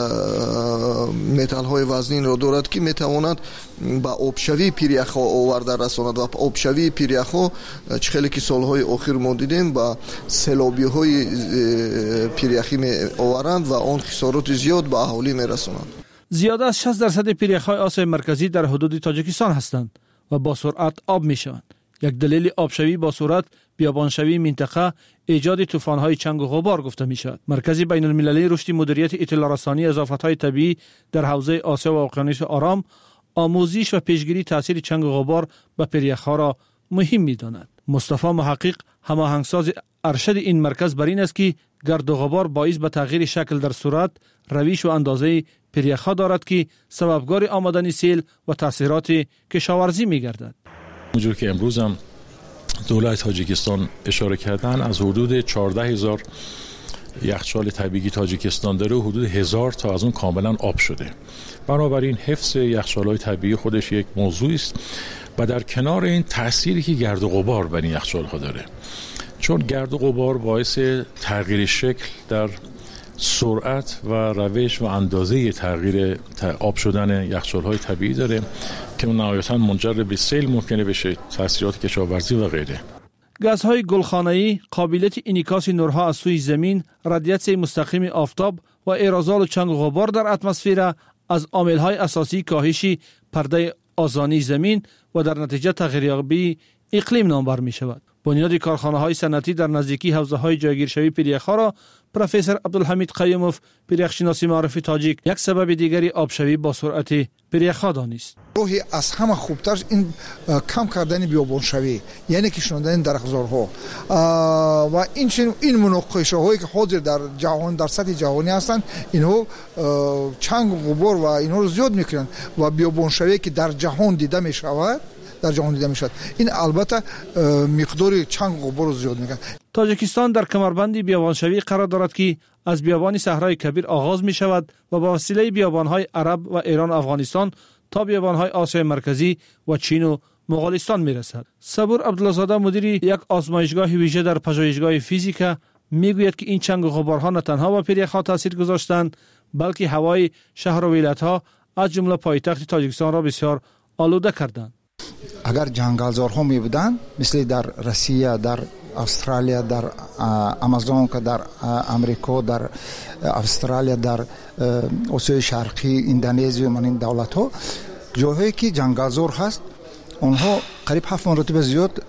متال های وزنین را دارد که می تواند با آبشوی پیریخا آورده رساند و آبشوی پیریخا خیلی که سالهای آخر ما دیدیم با سیلابی های پیریخی می آورند و آن خسارات زیاد به اهالی می رسانند. زیاده از شصت درصد پیریخ‌های آسیای مرکزی در حدود تاجیکستان هستند و با سرعت آب می شوند. یک دلیل آبشوی با سرعت بیابانشوی منطقه ایجاد طوفان‌های چنگ و غبار گفته می شود. مرکز بین المللی رشد مدیریت اطلاع رسانی از آفت‌های طبیعی در حوزه آسیا و اقیانوس آرام آموزش و پیشگیری تاثیر چنگ و غبار به پیریخ‌ها را مهم می‌داند. مصطفی محقق هماهنگساز ارشد این مرکز بر این است که گرد و غبار باعث به تغییر شکل در صورت، رویش و اندازه پیریخ‌ها دارد که سببگار آمدن سیل و تاثیرات کشاورزی می‌گردد. اونجور که امروز هم دولت تاجیکستان اشاره کردن، از حدود چهارده هزار یخچال طبیعی تاجیکستان داره و حدود هزار تا از اون کاملا آب شده. بنابراین حفظ یخچال‌های طبیعی خودش یک موضوعی است و در کنار این تأثیری که گرد و غبار بر این یخچال‌ها داره، چون گرد و غبار باعث تغییر شکل در سرعت و روش و اندازه تغییر آب شدن یخچال‌های طبیعی داره که نهایتاً منجر به سیل ممکنه بشه، تاثیرات کشاورزی و غیره. گازهای گلخانه‌ای، قابلیت انعکاس نورها از سوی زمین، رادیاسیون مستقیم آفتاب و ایرازال چنگ و غبار در اتمسفر از عامل‌های اساسی کاهش پرده آذانی زمین و در نتیجه تغییریابی اقلیم نامبر می‌شود. بنیاد کارخانه‌های صنعتی در نزدیکی حوزه‌های جایگیرشوی پیریخ‌ها را پروفسور عبدالحمید قیوموف، پیریخشناسی معرف تاجیک، یک سبب دیگری آبشوی با سرعت پیریخ‌ها دانست. راهی از همه خوبتر این کم کردن بیابانشوی، یعنی کشاندن درختزارها و این این مناقشه‌هایی که حاضر در جهان در سطح جهانی هستند، اینها چنگ و غبار و اینها رو زیاد میکنند و بیابانشوی که در جهان دیده میشود در جهان دیده میشد، این البته مقدار چنگ و غبار رو زیاد میکنه. تاجیکستان در کمربند بیابانشوی قرار دارد که از بیابان صحرای کبیر آغاز می شود و با وسیله بیابان‌های عرب و ایران افغانستان تا بیابان‌های آسیای مرکزی و چین و مغولستان می رسد. صبور عبدالله‌زاده مدیر یک آزمایشگاه ویژه در پژوهشگاه فیزیکا می گوید که این چنگ و غبارها نه تنها با پیریخ‌ها تاثیر گذاشتند، بلکه هوای شهر و ولایت‌ها از جمله پایتخت تاجیکستان را بسیار آلوده کردند. اگر جنگلزارها می بودند مثل در روسیه، در استرالیا، در آمازون، در امریکا، در استرالیا، در آسیای شرقی، اندونزیا، من این دولت ها جاهایی که جنگلزار هست، اونها قریب هفت مرتبه زیاد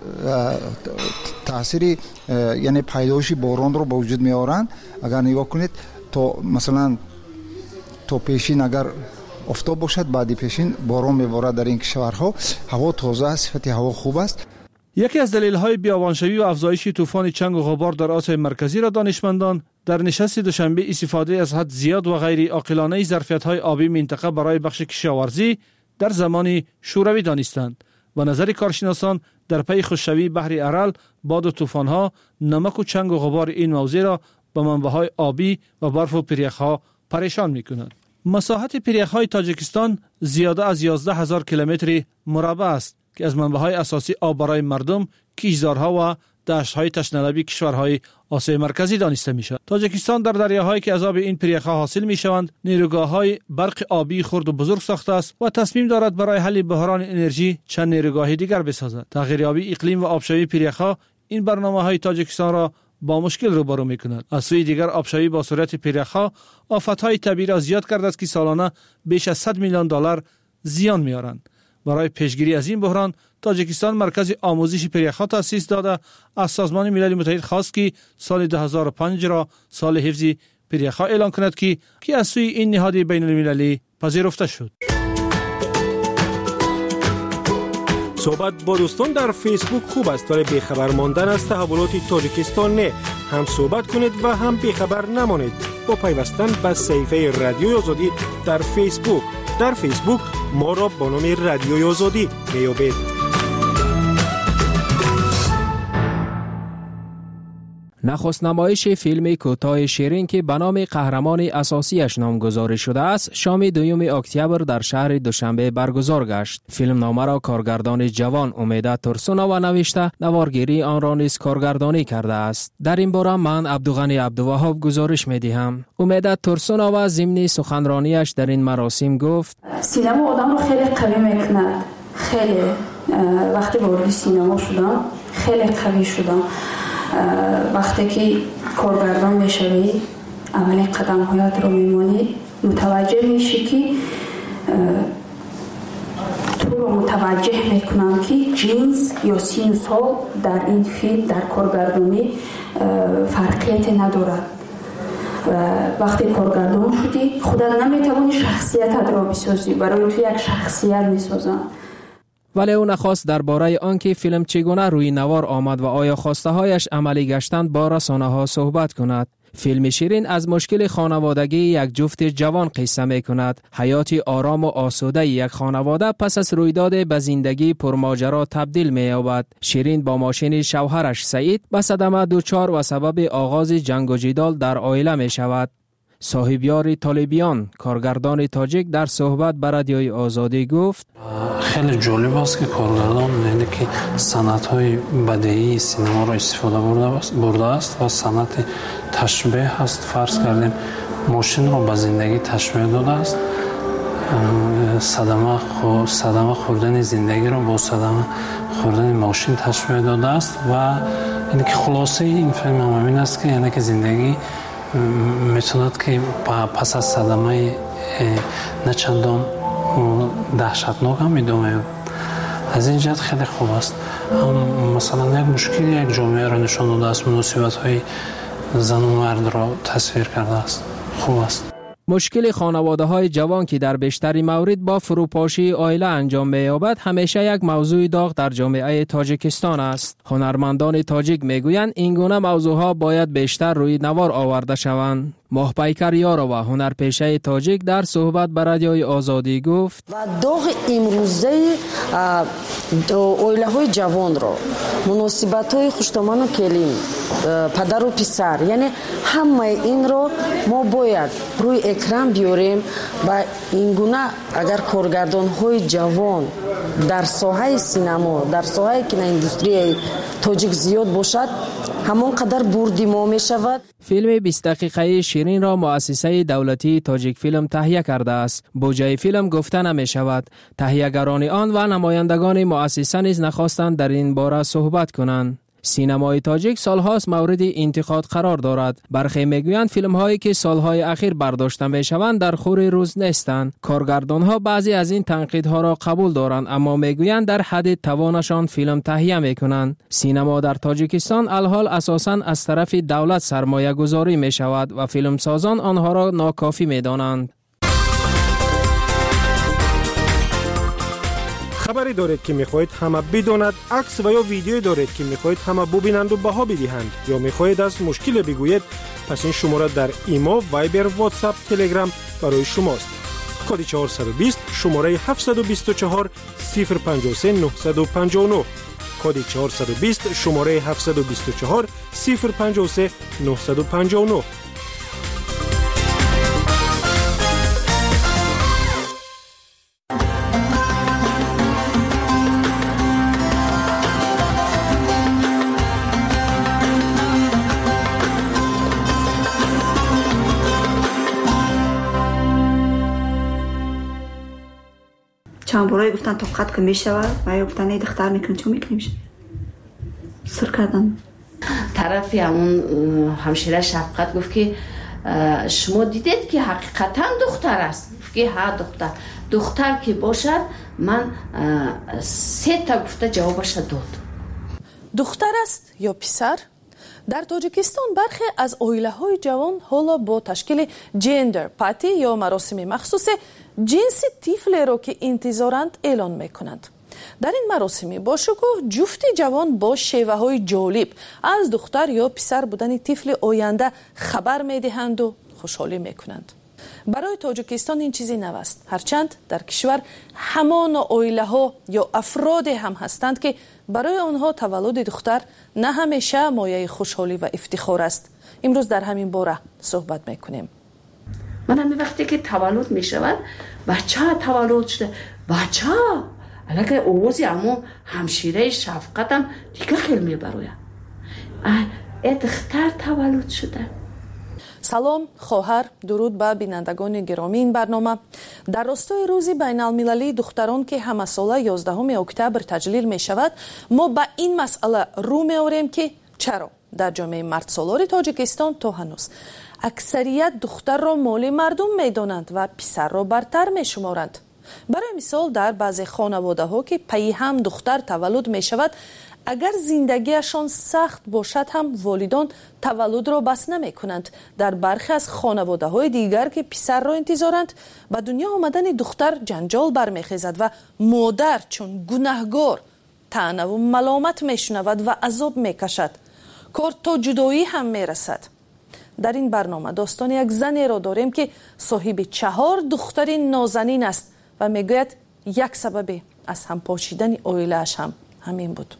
تاثیر یعنی پیدایش باران رو به وجود می آورند. اگر نگاه کنید تا مثلا تا پیشین اگر آفتاب باشد، بعدی پیشین باران میبارد در این کشورها، هوا تازه است، صفت هوا خوب است. یکی از دلایل بیابانشوی و افزایش طوفان چنگ و غبار در آسیای مرکزی را دانشمندان در نشست دوشنبه استفاده از حد زیاد و غیر عاقلانه ظرفیت‌های آبی منطقه برای بخش کشاورزی در زمان شوروی دانستند و نظر کارشناسان در پی خشکشوی بحر ارال، باد و طوفان‌ها، نمک و چنگ و غبار این موضوع را به منبع‌های آبی و برف و پیریخ‌ها پریشان می‌کنند. مساحت پیریخ‌های تاجیکستان زیاده از یازده هزار کیلومتر مربع است که از منبع‌های اساسی آب برای مردم، کشتزارها و دشت‌های تشنه‌لبی کشورهای آسیای مرکزی دانسته می‌شود. تاجیکستان در دریاهایی که از آب این پیریخ‌ها حاصل می‌شوند، نیروگاه‌های برق آبی خرد و بزرگ ساخته است و تصمیم دارد برای حل بحران انرژی چند نیروگاه دیگر بسازد. تغییریابی اقلیم و آبشوی پیریخ‌ها این برنامه‌های تاجیکستان را با مشکل روبرو می‌کند. از سوی دیگر آبشوی با سرعت پیریخ‌ها آفت‌های طبیعی را زیاد کرده است که سالانه بیش از صد میلیون دلار زیان می‌آورند. برای پیشگیری از این بحران تاجیکستان مرکز آموزش پیریخ‌ها تأسیس داده، از سازمان ملل متحد خواست که سال دو هزار و پنج را سال حفظ پیریخ‌ها اعلان کند که که از سوی این نهاد بین‌المللی پذیرفته شد. صحبت با دوستان در فیسبوک خوب است، ولی بیخبر ماندن از تحولات تاجیکستان نه. هم صحبت کنید و هم بیخبر نمانید با پیوستن به صفحه رادیوی آزادی در فیسبوک. در فیسبوک ما را با نام رادیوی آزادی میابید. نخست نمایش فیلم کوتاه شیرین که به نام قهرمان اساسیش نامگذاری شده است شام دوم اکتبر در شهر دوشنبه برگزار گشت. فیلم نامه را کارگردان جوان امید ترسونوا نوشته، نوارگیری آن را نیز کارگردانی کرده است. در این باره من عبدالغنی عبدالوهاب گزارش می‌دهم. امید ترسونوا ضمن سخنرانیش در این مراسم گفت: سینما آدم رو خیلی قوی می‌کند. خیلی وقتی وارد سینما شدم خیلی قوی شدم. وقتی که کارگردان میشوی اولین قدم هایت رو میمونی، متوجه میشی که تو رو متوجه میکنم که جنس یا سین و سال در این فیلم در کارگردانی فرقیت ندارد. وقتی کارگردان شدی خودت نمیتوانی شخصیت را بسازی، برای تو یک شخصیت میسازن. ولی او نخواست درباره آنکه فیلم چگونه روی نوار آمد و آیا خواسته هایش عملی گشتند با رسانه ها صحبت کند. فیلم شیرین از مشکل خانوادگی یک جفت جوان قصه می کند. حیاتی آرام و آسوده یک خانواده پس از رویداد به زندگی پرماجرا تبدیل می یابد. شیرین با ماشین شوهرش سعید به صدمه دچار و سبب آغاز جنگ و جدال در عائله می شود. صاحبیار طالبیان کارگردان تاجیک در صحبت با رادیوی آزادی گفت: خیلی جالب است که کارگردان یعنی که صنعت‌های بدیعی سینما را استفاده برده است و صنعت تشبیه است. فرض کردیم ماشین را به زندگی تشبیه داده است. صدمه خو صدمه خوردن زندگی را با صدمه خوردن ماشین تشبیه داده است و یعنی که خلاصه این فیلم هم همین است که یعنی که زندگی میتوند که پس از صدمه نه چندان دهشتناک هم ادامه. از این جهت خیلی خوب است. هم مثلا یک مشکل یک جامعه را نشان داده است، مناسبت های زن و مرد را تصویر کرده است. خوب است. مشکل خانواده های جوان که در بیشتری مورد با فروپاشی عائله انجام می‌یابد همیشه یک موضوع داغ در جامعه تاجیکستان است. هنرمندان تاجیک میگویند این گونه موضوعها باید بیشتر روی نوار آورده شوند. ماهپیکر یاروا هنرپیشه تاجیک در صحبت با رادیوی آزادی گفت: و داغ امروزه عائله های جوان را، مناسبت های خوشتامان و کلیم، پدر و پسر، یعنی همه این را ما باید روی اکران بیاریم و این گونه اگر کارگردان های جوان در ساحه سینما، در ساحه کینو اندستری تاجیک زیاد باشد همون قدر بردی ما می شود. فیلم بیست دقیقه‌ای شیرین را مؤسسه دولتی تاجیک فیلم تهیه کرده است. بودجه فیلم گفته نمی شود. تهیه‌گران آن و نمایندگان مؤسسه نیز نخواستند در این باره صحبت کنند. سینمای تاجیک سالهاست مورد انتقاد قرار دارد. برخی میگویند فیلم هایی که سالهای اخیر برداشته می شوند در خور روز نیستند. کارگردان ها بعضی از این تنقیدها را قبول دارند اما میگویند در حد توانشان فیلم تهیه می کنند. سینما در تاجیکستان الحال اساساً از طرف دولت سرمایه گذاری می شود و فیلم سازان آنها را ناکافی می دانند. خبری دارید که میخواهید همه بداند، عکس و یا ویدیویی دارید که میخواهید همه ببینند و بها بدهند یا میخواهید از مشکل بگویید، پس این شماره در ایما، وایبر، واتساپ، تلگرام برای شماست. کد چهارصد و بیست شماره هفتصد و بیست و چهار صفر پنجاه و سه نهصد و پنجاه و نه. کد چهارصد و بیست شماره هفتصد و بیست و چهار صفر پنجاه و سه نهصد و پنجاه و نه. چند بارایی گفتن طاقت که میشود و یا گفتن ای دختر میکنیم چون میکنیم سر کردن. طرفی همون همشیره شفقت گفت که شما دیدید که حقیقتا دختر است؟ گفت که ها دختر دختر که باشد من سه تا گفته جوابش داد. دختر است یا پسر؟ در تاجیکستان برخی از عائله‌های جوان حالا با تشکیل جندر پاتی یا مراسم مخصوص جنس طفل را که انتظارند اعلان میکنند. در این مراسم با شکوه جفت جوان با شیوه های جالب از دختر یا پسر بودن طفل آینده خبر میدهند و خوشحالی میکنند. برای تاجیکستان این چیزی نو است، هرچند در کشور همان عائله ها یا افراد هم هستند که برای آنها تولد دختر نه همیشه مایه خوشحالی و افتخار است. امروز در همین باره صحبت میکنیم. من همین وقتی که تولد میشود بچه تولد شده، بچه الان اوزی همون همشیره شفقتم دیگه خیلی میبرویم ای دختر تولد شده. سلام خواهر، درود به بینندگان گرامی این برنامه. در راستای روزی بین المللی دختران که همه ساله یازدهم اکتبر تجلیل می شود، ما به این مسئله رو می آوریم که چرا در جامعه مرد سالار تاجیکستان تا هنوز اکثریت دختر را مال مردم می دانند و پسر را برتر می شمارند. برای مثال در بعضی خانواده ها که پی هم دختر تولد می شود، اگر زندگیشان سخت باشد هم والدان تولد را بس نمی کنند. در برخی از خانواده های دیگر که پسر را انتظارند، به دنیا آمدن دختر جنجال برمیخیزد و مادر چون گناهگار طعنه و ملامت می شنود و عذاب می کشد. کار تا جدایی هم می رسد. در این برنامه داستان یک زنی را داریم که صاحب چهار دختر نازنین است و می گوید یک سبب از هم پاشیدن عائله‌اش هم همین بود.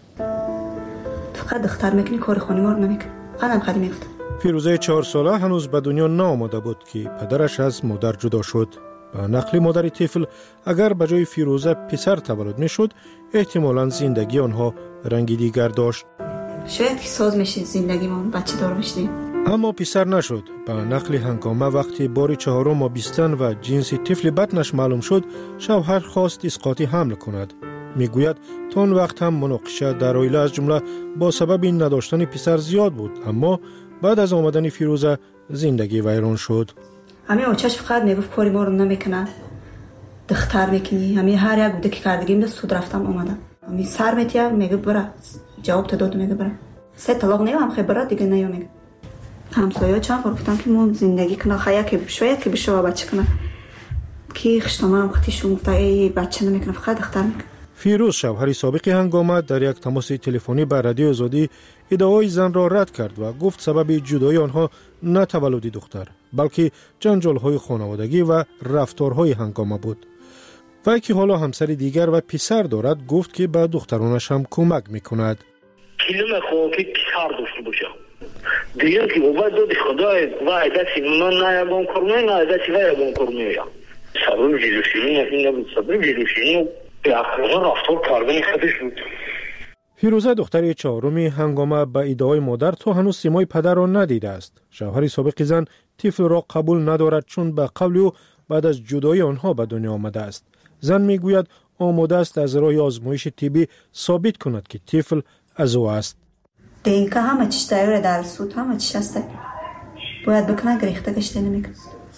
فقط دختر میکنی، کار خانه ما رو نمیکنی. فقط هم خیلی میگفت. فیروزه چهار ساله هنوز به دنیا نآمده بود که پدرش از مادر جدا شد. به نقل مادر طفل اگر به جای فیروزه پسر تولد میشد، احتمالاً زندگی آنها رنگی دیگر داشت. شاید که ساز میشه زندگی ما بچه دار میشدیم. اما پسر نشد. به نقل هنگامه وقتی بار چهارم آبستن و جنس طفل بطنش معلوم شد، شوهر خواست اسقاطی حمل کند. میگوید تا اون وقت هم مناقشه در عائله از جمله با سبب این نداشتن پسر زیاد بود، اما بعد از آمدن فیروزه زندگی ویران شد. همه آچش فقط میگفت کاری ما رو نمیکنن، دختر میکنی. همه هر یک بوده که کردگیم ده سود رفتم آمدم. همه سر میتیم میگه برا جواب تا داد میگه برا سه طلاق نیو هم خیلی برا دیگه نیو میگه. همسایه چند بار گفتن که ما زندگی کنه خیلی که شاید که بشه بچه کنه که خشتما هم خطیشون گفته ای بچه نمیکنه فقط دختر میکنه. فیروز شوهر سابق هنگامه در یک تماس تلفنی با رادیو آزادی ادعای زن را رد کرد و گفت سبب جدایی آنها نه تولد دختر بلکه جنجال‌های خانوادگی و رفتارهای هنگامه بود. و که حالا همسر دیگر و پسر دارد گفت که به دخترانش هم کمک میکند. کلمه خواه که پسر داشته باشه دیگر که باید دادی خدای و عدسی من نه یکم کرمه نه عدسی و یکم کرمه سبب جلوشینی نفین نبود سبب جلوشینی رفتار کردن خودش بود. فیروزه دختر چهارمی هنگامه به ادعای مادر تا هنوز سیمای پدر را ندیده است. شوهر سابق زن طفل را قبول ندارد چون به قبل او بعد از جدایی آنها به دنیا آمده است. زن میگوید آماده است از راه آزمایش طبی ثابت کند که طفل از او است. دینکا همه چیز تایور در سود همه چیز است. باید بکنه گریخته گشته نمیکنه.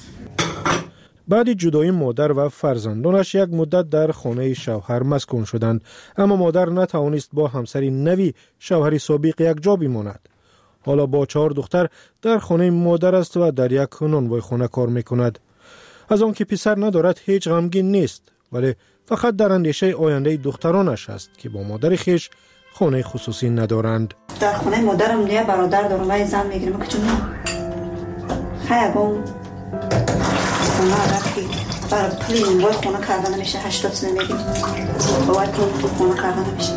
بعد جدایی مادر و فرزندانش یک مدت در خانه شوهر مسکون شدند، اما مادر نتوانست با همسری نوی شوهر سابق یک جا بماند. حالا با چهار دختر در خانه مادر است و در یک نانوای خانه کار میکند. از آن که پسر ندارد هیچ غمگین نیست، ولی فقط در اندیشه آینده دخترانش است که با مادر خیش خانه خصوصی ندارند. در خانه مادرم دیگه برادر دارم و زن میگیرم که چون خیلی بام خونه رفتی برای پلی نوای خونه کردن نمیشه هشتاد سنه میگیم باید پلی خونه کردن نمیشه.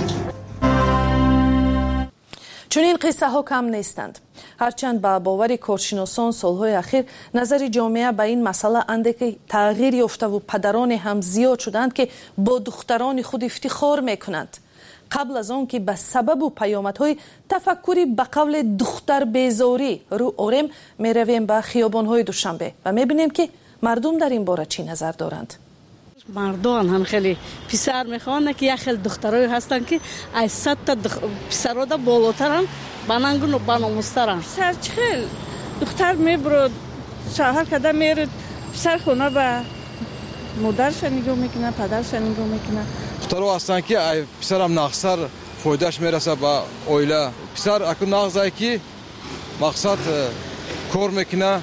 چون این قصه ها کم نیستند. هرچند با باور کارشناسان سالهای اخیر نظر جامعه به این مسئله اندکی تغییر یافته و پدران هم زیاد شدند که با دختران خود افتخار میکنند. قبل از آن که به سبب و پیامدهای تفکری به قول دختر بیزاری رو آریم می رویم به خیابانهای دوشنبه و می بینیم که مردم در این باره چی نظر دارند. مردان هم خیلی پسر میخوان که یک خیلی دخترای هستن که از صد تا دخ... پسرها دا بالاترن بنانگون و بنامسترن. پسر خیلی دختر میبرد شوهر کده میرد پسر خونه به مادرش نگاه میکنه پدرش نگاه میکنه. دخترها هستن که پسر هم نقصر فایدهش میرسه به عائله. پسر اکو نقصه که مقصد کار میکنه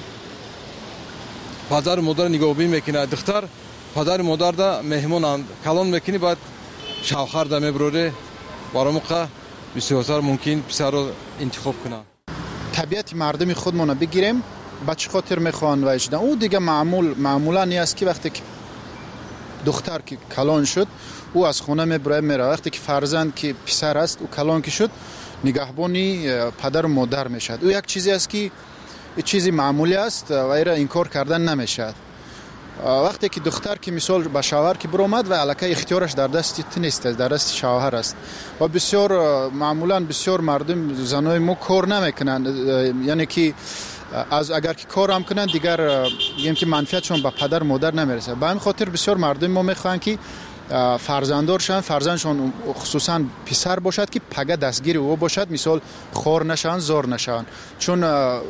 پدر مادر نگاهبینی میکنه. دختر پدر مادر دا مهمونند کلان میکنی باید شوهر دا میبروره برای موقع بسیارتر ممکن پسر رو انتخاب کنه. طبیعت مردم خودمون بگیریم بچه خاطر میخوان و اجدا او دیگه معمول معمولا نیست که وقتی که دختر که کلان شد او از خونه میبره میره. وقتی که فرزند که پسر است او کلان که شد نگهبانی پدر و مادر میشد. او یک چیزی است که چیزی معمولی است و ایره انکار کردن نمیشد. وقتی که دختر که مثال به شوهر که برآمد و الکی اختیارش در دست نیست، در دست شوهر است و بسیار معمولا بسیار مردم زنای ما کار نمیکنند، یعنی که از اگر که کار هم کنند دیگر میگیم که منفعتشون به پدر مادر نمیرسه. به همین خاطر بسیار مردم ما میخوان که فرزندارشان فرزندشون خصوصا پسر باشد که پگه دستگیر او باشد، مثال خور نشن زار نشن، چون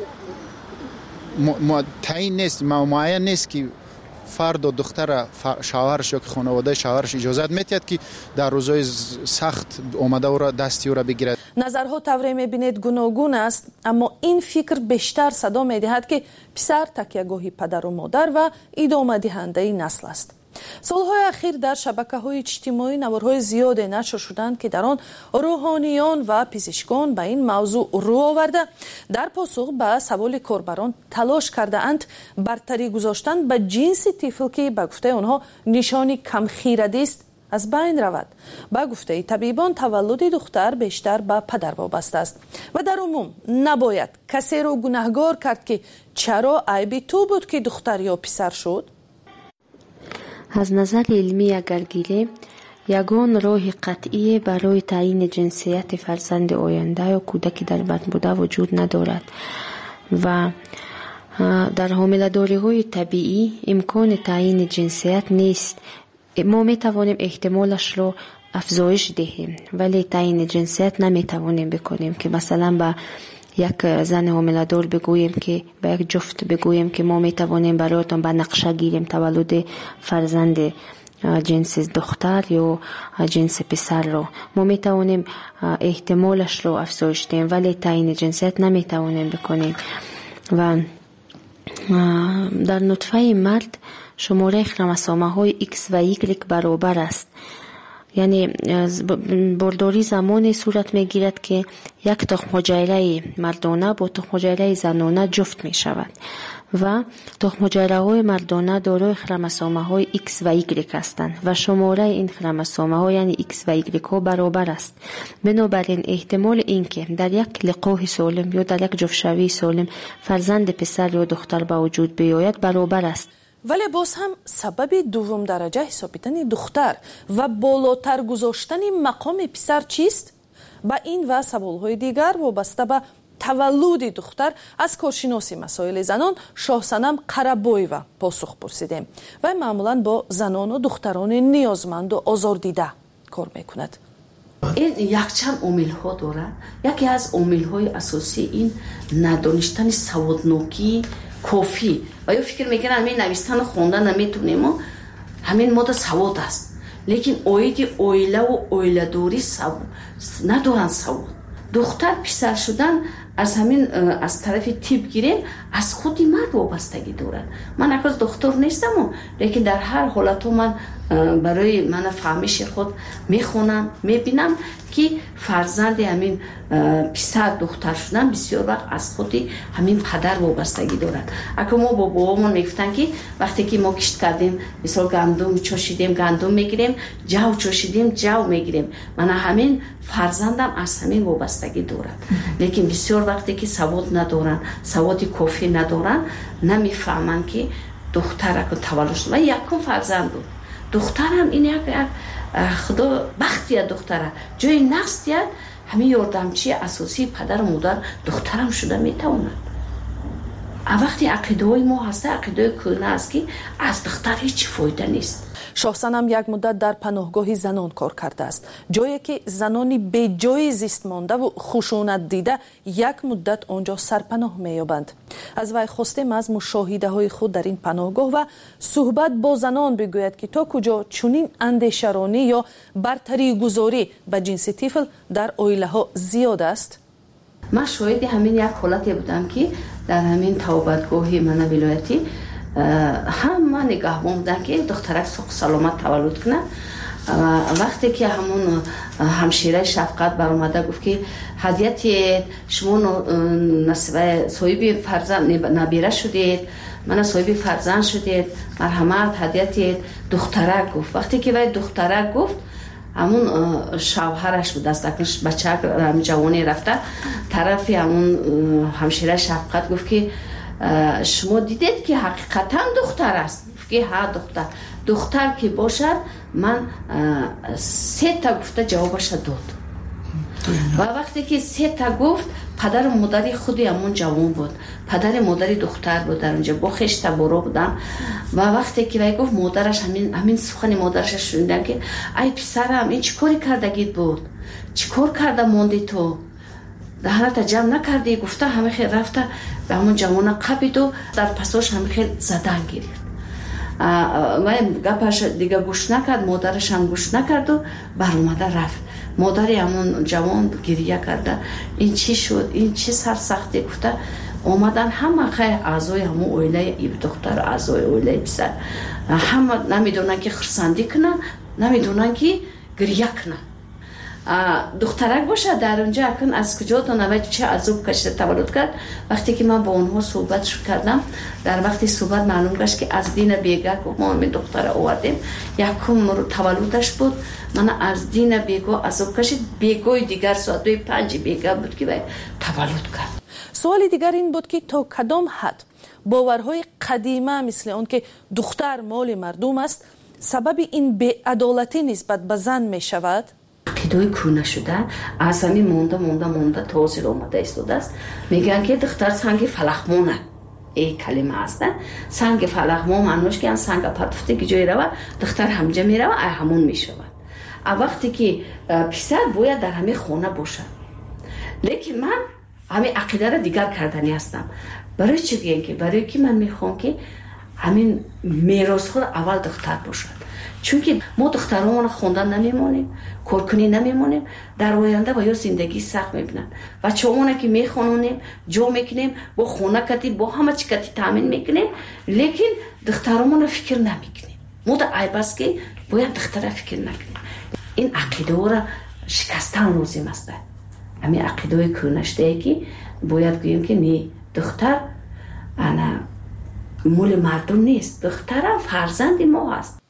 تعیین نیست معین نیست که فرد و دختر شوهرش یا که خانواده شوهرش اجازت میتید که در روزهای سخت اومده او را دستی او را بگیرد. نظرها طوری میبینید گوناگون است، اما این فکر بیشتر صدا میدهد که پسر تکیهگاهی پدر و مادر و ادامه دهنده نسل است. سالهای اخیر در شبکه‌های اجتماعی نوارهای زیاد نشر شدند که در آن روحانیان و پزشکان به این موضوع رو آورده در پاسخ به سوال کاربران تلاش کرده اند برتری گذاشتن به جنس طفل که به گفته آنها نشانی کم خیرگی است از بین رود. به گفته طبیبان تولد دختر بیشتر به پدر وابسته است و در عموم نباید کسی را گناهکار کرد که چرا عیب تو بود که دختر یا پسر شد. از نظر علمی اگر گیریم یگان راه قطعی برای تعیین جنسیت فرزند آینده یا کودکی در بطن بوده وجود ندارد و در حامله‌داری های طبیعی امکان تعیین جنسیت نیست. ما می توانیم احتمالش رو افزایش دهیم ولی تعیین جنسیت نمی توانیم بکنیم که مثلا با یک زن حامله‌دار بگوییم که به یک جفت بگوییم که ما می توانیم برایتان به نقشه گیریم تولد فرزند جنس دختر یا جنس پسر رو. ما می توانیم احتمالش رو افزایش دهیم ولی تعیین جنسیت نمی توانیم بکنیم. و در نطفه مرد شماره خروموسوم های X و Y برابر است، یعنی بارداری زمانی صورت می گیرد که یک تخم حجره مردانه با تخم حجره زنانه جفت می شود و تخم حجره های مردانه دارای خروموسوم های X و Y هستند و شماره این خروموسوم ها یعنی X و Y ها برابر است. بنابراین احتمال اینکه در یک لقاح سالم یا در یک جفت‌شوی سالم فرزند پسر یا دختر به وجود بیاید برابر است. ولی باز هم سبب دوم درجه حسابیدن دختر و بالاتر گذاشتن مقام پسر چیست؟ با این و سوالهای دیگر وابسته به تولد دختر از کارشناس مسائل زنان شاهصنم قره‌بویeva پاسخ پرسیدیم و معمولا با زنان و دختران نیازمند و آزاردیده کار میکند. این یک چند عامل ها دارد. یکی از عامل های اساسی این ندانستن سوادناکی کافی و یا فکر میکنن همین نویستن و خوندن نمیتونیم و همین ماده سواد است، لیکن اوید اویله و اویله دوری سواد ندارن. سواد دختر پسر شدن از همین از طرف تیپ گیریم از خودی مرد وابستگی دارد. من اکاز دختر نیستم لیکن در هر حالت من برای من فهمش خود میخونم میبینم که فرزند همین پسر دختر شدن بسیار وقت از خودی همین پدر وابستگی دارد. اگه ما با بابامون میگفتن که وقتی که ما کشت کردیم مثلا گندم چاشیدیم گندم میگیریم، جو چاشیدیم جو میگیریم، من همین فرزندم از همین وابستگی دارد. لیکن بسیار وقتی که سواد ندارن، سوادی کافی ندارن، نمیفهمن که دختر که تولد شد و یکم فرزند بود. دخترم این یک خدا بختیه دختره جای نقص دیاد همین یاردمچی اساسی پدر و مادر دخترم شده میتواند. وقتی عقیده های ما هسته عقیده کهنه است که از دختر هیچ فایده نیست. شاهصنم یک مدت در پناهگاه زنان کار کرده است، جایی که زنانی به جای زیست مانده و خشونت دیده یک مدت آنجا سرپناه می‌یابند. از وی خواستیم از مشاهده های خود در این پناهگاه و صحبت با زنان بگوید که تا کجا چنین اندیشرانی یا برتری گذاری به جنس طفل در عائله ها زیاد است. من شاهد همین یک حالتی بودم که در همین توبتگاه من ولایتی همه نگهبان بودن که دخترک سوق سلامت تولد کنه. وقتی که همون همشیره شفقت بر اومده گفت که هدیت شما نصیبه صاحب فرزند نبیره شدید من صاحب فرزند شدید، مرحمت هدیتید. دخترک گفت. وقتی که وای دخترک گفت همون شوهرش بود، دست دکنش بچه هم جوانی رفته طرفی همون همشیره شفقت گفت که شما دیدید که حقیقتا دختر است؟ که ها دختر دختر که باشد من سه تا گفته جوابش داد و وقتی که سه تا گفت پدر و مادری خودی همون جوان بود، پدر مادری دختر بود در اونجا با خشت برو بودن و وقتی که وای گفت مادرش همین همین سخن مادرش شنیدن که ای پسرم این چی کاری کردگید بود، چی کار کرده موندی تو دهنت جمع نکردی؟ گفته همه خیلی رفته به همون جوان قبید و در پساش همه خیلی زدن گرفت و گپش دیگه گوش نکرد، مادرش هم گوش نکرد و بر اومده رفت. مادری همون جوان گریه کرده این چی شد، این چی سرسختی؟ گفته اومدن همه خیلی اعضای همون اویله ای دختر اعضای اویله پسر همه نمیدونن که خرسندی کنن، نمیدونن که گریه کنن. دخترک باشه در اونجا اکن از کجا تا نوید چه عذاب کشته تولد کرد. وقتی که من با اونها صحبت کردم در وقتی صحبت معلوم گشت که از دین بیگا ما همین دختر آوردیم یکم تولدش بود، من از دین بیگا عذاب کشید. بیگای دیگر ساعت دوی پنج بیگا بود که باید تولد کرد. سوال دیگر این بود که تا کدام حد باورهای قدیمه مثل اون که دختر مال مردم است سبب این بی‌عدالتی نسبت به زن می شود؟ عقیده‌ای کونه شده از همین مونده مونده مونده تازه اومده ایستاده است. میگن که دختر سنگ فلخمونه، این کلمه هست. سنگ فلخمون معنیش که سنگ پتفته که جای روه دختر همجا میره و همون میشود. وقتی که پسر باید در همین خونه باشه، لیکن من همین عقیده را دیگر کردنی هستم. برای چی بگیم که برای که من میخوام که همین میراث ها اول دختر باشد، چون که ما دخترامون خوندن نمیمونیم، کارکنی نمیمونیم، در آینده با یا زندگی سخت میبینن. بچه‌مون که میخونونیم جا میکنیم با خونه کتی با همه چی کتی تامین میکنیم، لیکن دخترامون فکر نمیکنیم. ما در عیب است که باید دختر فکر نکنیم. این عقیده را شکستن لازم است. همین عقیده کهنشته ای که باید گوییم که نه، دختر انا مول مردم نیست، دخترم فرزند ما هست.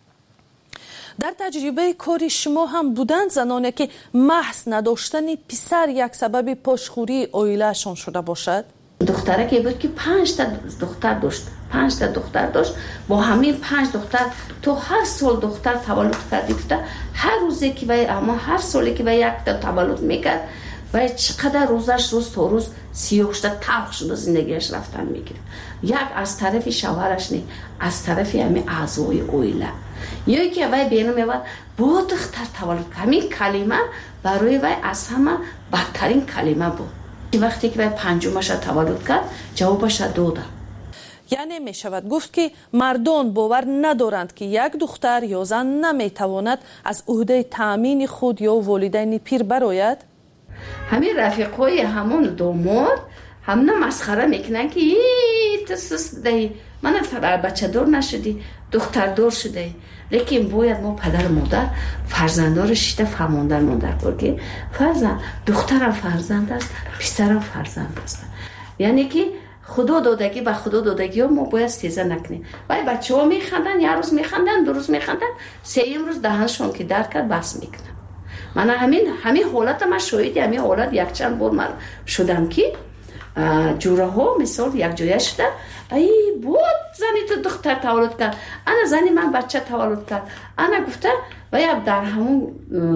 در تجربه کاری شما هم بودند زنانی که محض نداشتن پسر یک سبب پاشخوری عائله‌شان شده باشد؟ دختره که بود که پنج تا دختر داشت، پنج تا دختر داشت، با همین پنج دختر تو هر سال دختر تولد کرد. گفته هر روزی که وای اما هر سالی که وای یک تا تولد میکرد و چقدر روزش روز تا روز سیاه شده، تلخ شده، زندگیش رفتن میگیره. یک از طرف شوهرش نه، از طرف همین اعضای عائله. یا که وای بینو میاد با دختر تولد کرد. همین کلمه برای وای از همه بدترین کلمه بود. وقتی که وای پنجمش تولد کرد جوابش داده. یعنی می شود گفت که مردان باور ندارند که یک دختر یا زن نمیتواند از عهده تامین خود یا والدین پیر برآید. همین رفیقای همون داماد همنا مسخره میکنن که ای تسس دی من بچه دار نشدی، دختر دار شده. لیکن باید ما پدر مادر فرزندان رو شیطه فهماندن مادر کن که فرزند دخترم فرزند است، پسرم فرزند است. یعنی که خدا دادگی به خدا دادگی ها ما باید استیزه نکنیم. ولی بچه ها میخندن، یه روز میخندن، دو روز میخندن، سیم روز دهنشون که در کرد بس میکنن. من همین همین حالت ما شاید همین حالت یک چند بار من شدم که جوره ها مثال یک جایه شده ای بود زنی تو دختر تولد کرد، انا زنی من بچه تولد کرد، انا گفته و یا در همون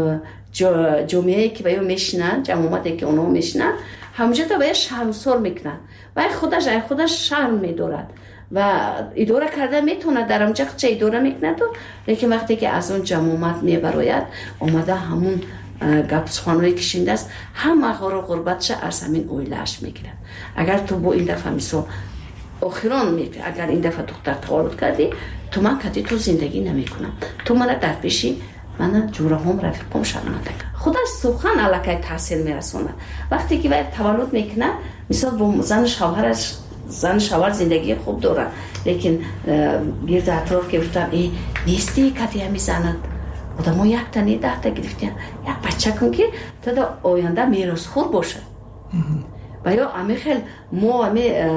جمعه که باید میشنن جمعاتی که اونا میشنن همونجا تا باید شرمسار میکنن و خودش ای خودش شرم میدارد و اداره کرده میتونه در همونجا چه اداره میکنه تو. لیکن وقتی که از اون جمعات میبراید اومده همون گپ سخنوی کشنده است، همه غرور غربتش از همین عائله‌اش میگیرن. اگر تو با این دفعه مثلا آخران میگه اگر این دفعه دختر تولد کردی تو من کتی تو زندگی نمیکنم، تو من در پیشی من جوره هم رفیقم شرمنده. خودش سخن علاقه تحصیل میرسونه. وقتی که باید تولد میکنه مثلا با زن شوهرش زن شوهر زندگی خوب دارن، لیکن گرد اطراف که گفتن ای نیستی کتی همی زند آدم ها یک تنی ده تا گرفتین یک بچه کن که تا دا آینده میراث خور باشه. و یا امی خیل ما امی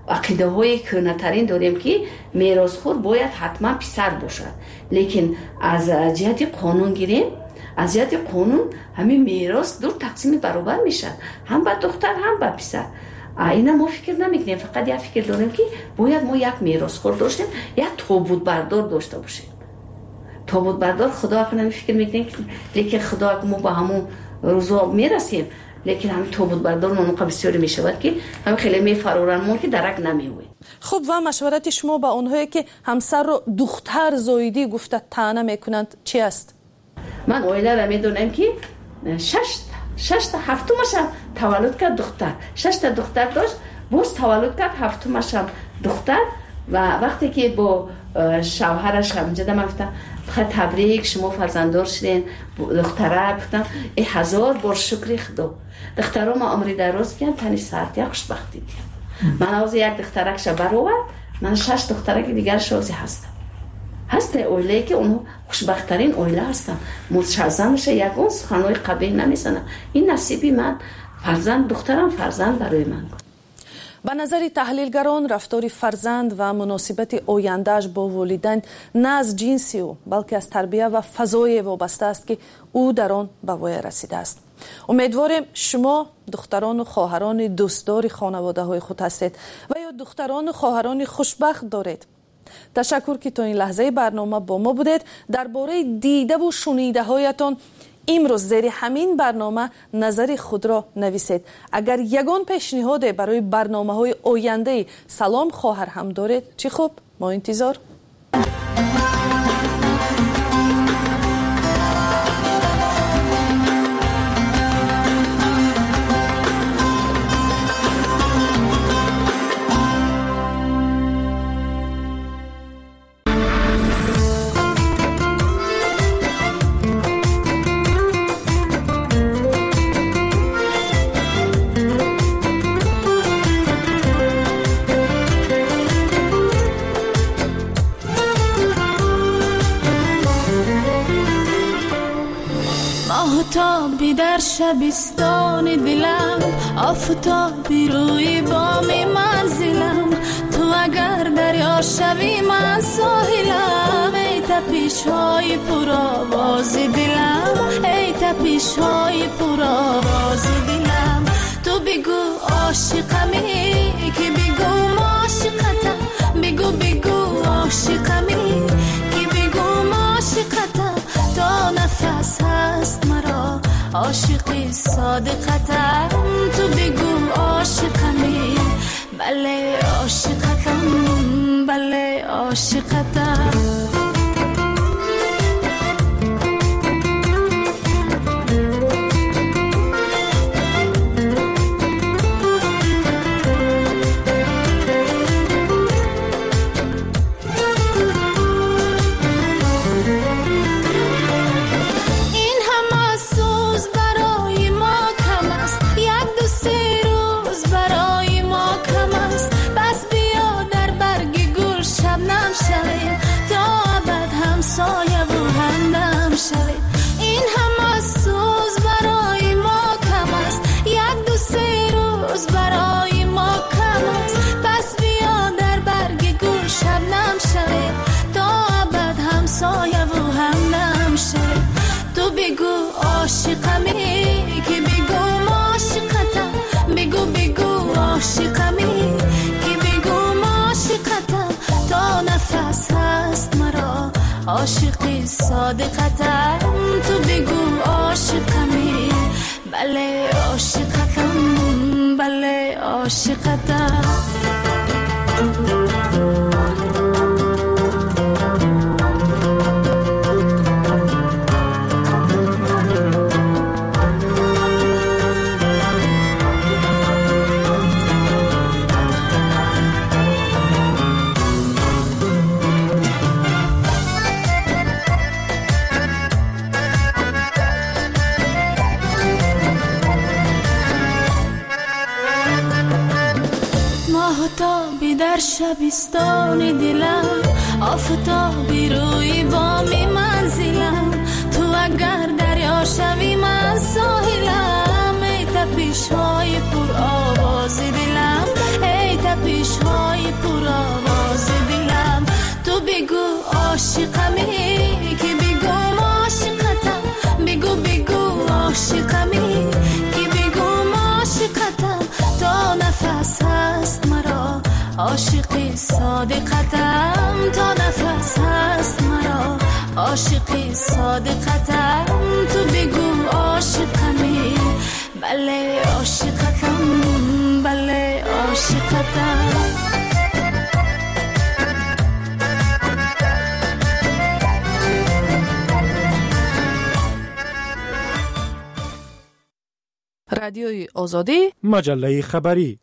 عقیده های کنترین داریم که میراثخوار باید حتما پسر باشد، لیکن از جهت قانون گیریم، از جهت قانون همین میراث دو تقسیم برابر میشن، هم به دختر هم به پسر. اینا ما فکر نمیکنیم، فقط یک فکر داریم که باید ما یک میراثخوار داشتیم، یک تابوت بردار داشته باشیم. تابوت بردار خدا کنه فکر میکنیم، لیکن خدا که ما با همون روزا میرسیم، لیکن همین تابوت بردار موقع بسیاری میشود که هم خیلی میفرورن ما که درک نمیویم. خب و مشورت شما با اونهایی که همسر رو دختر زاییدی گفته طعنه میکنند چی است؟ من اویلا را میدونم که شش شش تا هفتمش تولد کرد دختر، شش تا دختر داشت، باز تولد کرد هفتمش دختر. و وقتی که با شوهرش هم جدا من گفتم خیلی تبریک شما فرزنددار شدین دختره، گفتم ای هزار بار شکر خدا. دخترها ما عمری دراز کردن، تنی ساعتی خوشبختی دیدم. من از یک دخترکش برآورد، من شش دخترک دیگر شازی هستم. هسته اویله که اونها خوشبختترین اویله هستن. متشازمش یگون سخنوی قبیح نمیزنم. این نصیبی من، فرزند دخترم فرزند برای من بود. به نظر تحلیلگران رفتار فرزند و مناسبت آینده‌اش با والدین نه از جنسی او بلکه از تربیت و فضای وابسته است که او در آن به وای رسیده است. امیدواریم شما دختران و خواهران دوستدار خانواده های خود هستید و یا دختران و خواهران خوشبخت دارید. تشکر که تا این لحظه برنامه با ما بودید. درباره دیده و شنیده هایتان امروز زیر همین برنامه نظر خود را نویسید. اگر یگان پیشنهاد برای برنامه های آینده سلام خواهر هم دارید چی خوب، ما انتظار. آفتابی در شبستان دلم، آفتابی روی بام منزلم، تو اگر دریا شوی من ساحلم. ای تپش های پر آواز دلم، ای تپش های پر آواز دلم. تو بگو عاشقمی که بگو عاشقتم، بگو بگو عاشقمی که بگو عاشقتم. تا نفس هست مرا عاشقی صادقتم، تو بگو عاشقمی. بله عاشقتم، بله عاشقتم. این همه سوز برای ما کم است، یک دو سه روز برای ما کم است. پس بیا در برگ گل شبنم شویم، تا ابد همسایه و همدم شویم. تو بگو عاشقمی که بگو عاشقتم، بگو بگو عاشقمی که بگو عاشقتم. تا نفس هست مرا عاشقی صادقتم، تو بگو عاشقمی. بله عاشقتم، بله عاشقتم. آفتابی در شبستان دلم، آفتابی روی بام منزلم. تو اگر دریا شوی من ساحلم. ای تپش های پر آواز دلم، ای تپش های عاشقی صادقتم تا نفس هست مرا عاشقی صادقتم تو بگو عاشقمی بله عاشقتم بله عاشقتم رادیوی آزادی مجله خبری.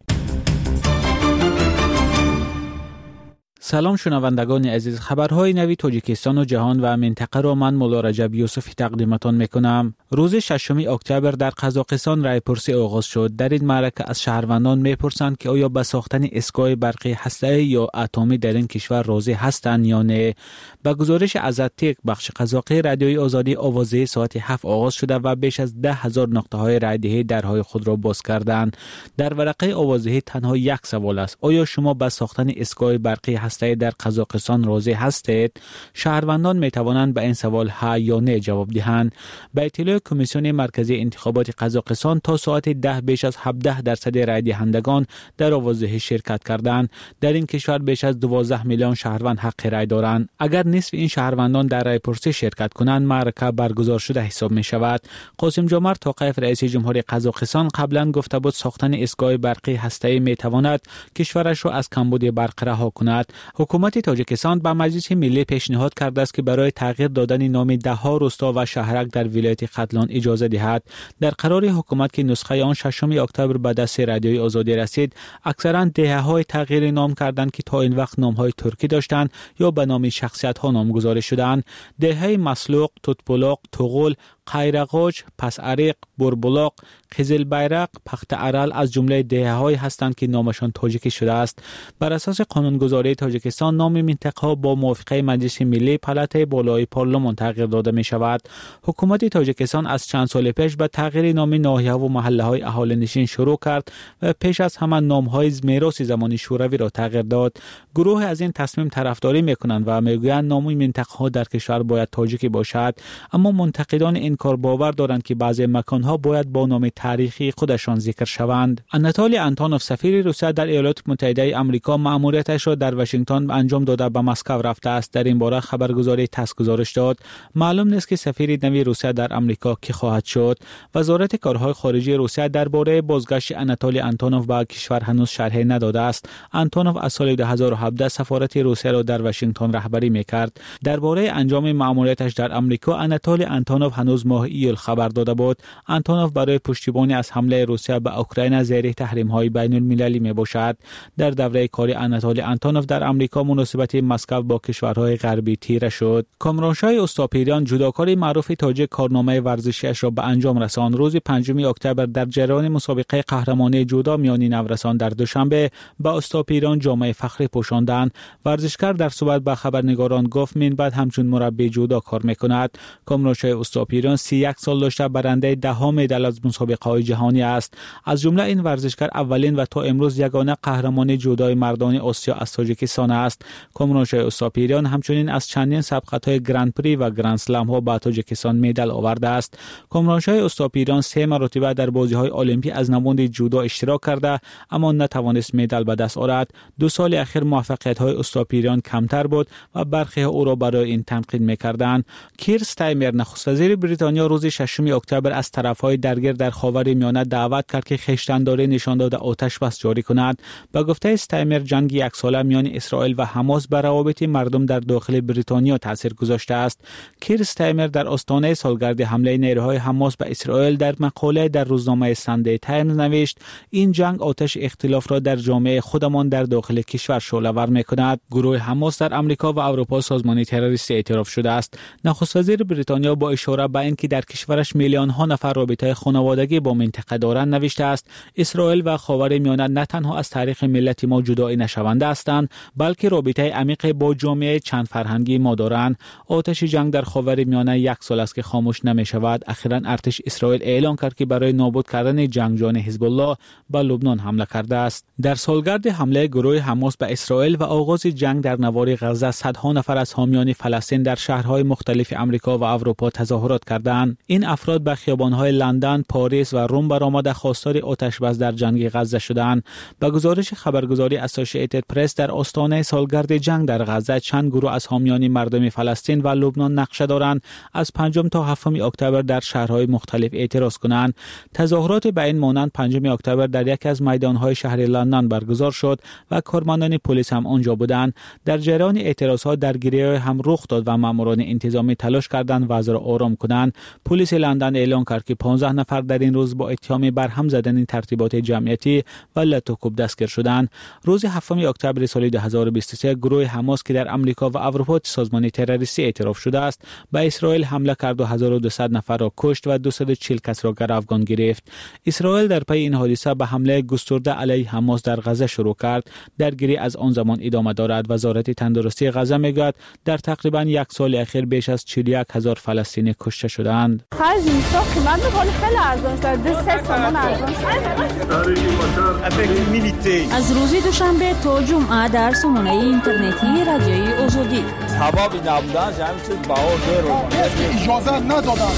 سلام شنوندگان عزیز، خبرهای نوی تاجیکستان و جهان و منطقه را من مولا رجب یوسفی تقدیمتان میکنم. روز ششم اکتبر در قزاقستان رایپرسی آغاز شد. در این معرکه از شهروندان میپرسند که آیا به ساختن اسکای برقی هسته‌ای یا اتمی در این کشور راضی هستند یا نه. به گزارش از تک بخش قزاقی رادیوی آزادی آوازه ساعت هفت آغاز شده و بیش از ده هزار نقطه های رایدهی درهای خود را باز کردند. در ورقه آوازه تنها یک سوال است: آیا شما به ساختن اسکای برقی هسته‌ای در قزاقستان راضی هستید؟ شهروندان می توانند به این سوال ها یا نه جواب دهند. به اطلاع کمیسیون مرکزی انتخابات قزاقستان تا ساعت ده بیش از هفده درصد رای دهندگان در آوازه شرکت کردند. در این کشور بیش از دوازده میلیون شهروند حق رای دارند. اگر نصف این شهروندان در رایپرسی شرکت کنند، معرکه برگزار شده حساب می شود. قاسم جمعت توقیف رئیس جمهوری قزاقستان قبلا گفته بود ساختن اسکای برقی هسته‌ای می تواند کشورش را از کمبود برق رها کند. حکومت تاجیکستان به مجلس ملی پیشنهاد کرده است که برای تغییر دادن نام ده ها روستا و شهرک در ولایت ختلان اجازه دهد. در قرار حکومت که نسخه آن ششم اکتبر به دست رادیوی آزادی رسید، اکثرا دهه‌های تغییر نام کردند که تا این وقت نام‌های ترکی داشتند یا به نام شخصیت‌ها نامگذاری شدند. دهه مسلوق، توتبلاق، توغول، قایرقاج، پس عریق، بربلاق، قزل بیرق، پخت عرل از جمله دهه‌های هستند که نامشان تاجیکی شده است. بر اساس قانونگذاری تاجیکستان نام منطقه با موافقه مجلس ملی پالاتای بالای پارلمان تغییر داده می شود. حکومت تاجیکستان از چند سال پیش به تغییر نام ناحیه و محله‌های اهالی نشین شروع کرد و پیش از همان نام‌های میراث زمانی شوروی را تغییر داد. گروه از این تصمیم طرفداری می‌کنند و می‌گویند نام منطقه‌ها در کشور باید تاجیکی باشد، اما منتقدان این کار باور دارند که بعضی مکان‌ها باید با نام تاریخی خودشان ذکر شوند. آناتولی آنتونوف سفیر روسیه در ایالات متحده آمریکا مأموریتش را در واشنگتن انجام داده به مسکو رفته است. در این باره خبرگزاری تاس گزارش داد. معلوم نیست که سفیر نوی روسیه در آمریکا کی خواهد شد. وزارت کارهای خارجه روسیه درباره بازگشت آناتولی آنتونوف به کشور هنوز شرحی نداده است. آنتونوف از سال دو هزار و هفده سفارت روسیه را در واشنگتن رهبری می‌کرد. درباره انجام مأموریتش در آمریکا آناتولی آنتونوف هنوز ماه ایول خبر داده بود. آنتونوف برای پشتیبانی از حمله روسیه به اوکراین زیر تحریم‌های بین‌المللی میباشد. در دوره کاری آناتولی آنتونوف در آمریکا مناسبت مسکو با کشورهای غربی تیره شد. کامرانشاه استاپیریان جودوکار معروف تاجیک کارنامه ورزشیش را به انجام رساند. روز پنجم اکتبر در جریان مسابقه قهرمانی جودو میانی نورسان در دوشنبه به استاپیریان جامه فخری پوشاندند. ورزشکار در صحبت با خبرنگاران گفت من بعد همچون مربی جودو کار میکند. کامرانشاه استاپیریان سی و یک سال داشته برنده دهم مدال از مسابقه‌های جهانی است. از جمله این ورزشکار اولین و تا امروز یگانه قهرمان جودوی مردان آسیا از تاجیکستان است. کامرانشاه استاپیریان همچنین از چندین سبقت‌های گرند پری و گرند اسلم ها به تاجیکستان مدال آورده است. کامرانشاه استاپیریان سه مرتبه در بازی‌های المپیک از نماد جودو اشتراک کرده اما نتوانست مدال به دست آورد. دو سال اخیر موفقیت‌های استاپیریان کمتر بود و برخی او را برای این تنقید می‌کردند. کیر استایمر نخست وزیر بریتانیا روز ششم اکتبر از طرف‌های درگیر در خاورمیانه دعوت کرد که خویشتن‌داری نشان داده آتش بس جاری کنند. با گفته استایمر جنگ یک ساله میان اسرائیل و حماس بر روابط مردم در داخل بریتانیا تاثیر گذاشته است. کیر استایمر در آستانه سالگرد حمله نیروهای حماس به اسرائیل در مقاله در روزنامه ساندی تایمز نوشت این جنگ آتش اختلاف را در جامعه خودمان در داخل کشور شعله‌ور می‌کند. گروه حماس در آمریکا و اروپا سازمان تروریستی اعتراف شده است. نخست وزیر بریتانیا با اشاره به اینکه در کشورش میلیون ها نفر رابطه خانوادگی با منطقه دارند نوشته است اسرائیل و خاورمیانه نه تنها از تاریخ ملت ما جدایی نشونده هستند بلکه رابطه عمیق با جامعه چند فرهنگی ما دارند. آتش جنگ در خاورمیانه یک سال است که خاموش نمی‌شود. اخیراً ارتش اسرائیل اعلام کرد که برای نابود کردن جنگجویان حزب الله به لبنان حمله کرده است. در سالگرد حمله گروه حماس به اسرائیل و آغاز جنگ در نوار غزه صدها نفر از حامیان فلسطین در شهرهای مختلف آمریکا و اروپا تظاهرات کردند. کردند. این افراد به خیابان‌های لندن، پاریس و روم برآمده خواستار آتش‌بس در جنگ غزه شدند. به گزارش خبرگزاری اسوسییتد پرس در آستانه سالگرد جنگ در غزه چند گروه از حامیان مردم فلسطین و لبنان نقشه دارند از پنجم تا هفتم اکتبر در شهرهای مختلف اعتراض کنند. تظاهرات به این مانند پنجم اکتبر در یکی از میدان‌های شهر لندن برگزار شد و کارمندان پلیس هم آنجا بودند. در جریان اعتراضات درگیری‌های هم رخ داد و ماموران انتظامی تلاش کردند وضع را آرام کنند. پلیس لندن اعلام کرد که پانزده نفر در این روز با اتهام برهم زدن ترتیبات جمعیتی و لطوکوب دستگیر شدند. روز هفتم اکتبر سال دو هزار و بیست و سه گروه حماس که در آمریکا و اروپا سازمان تروریستی اعتراف شده است، به اسرائیل حمله کرد و هزار و دویست نفر را کشت و دویست و چهل کس را گروگان گرفت. اسرائیل در پی این حادثه به حمله گسترده علیه حماس در غزه شروع کرد. درگیری از آن زمان ادامه دارد. وزارت تندرستی غزه میگوید در تقریبا یک سال اخیر بیش از چهل و یک هزار فلسطینی کشته شدند. خرج اینستا قیمت میکنه خیلی ارزان شد. دو سه تومان ارزان شد. از روز دوشنبه تا جمعه در سامانه اینترنتی رادیوی آزادی. هوا بی نبودن همین چیز باور رو اجازه ندادن.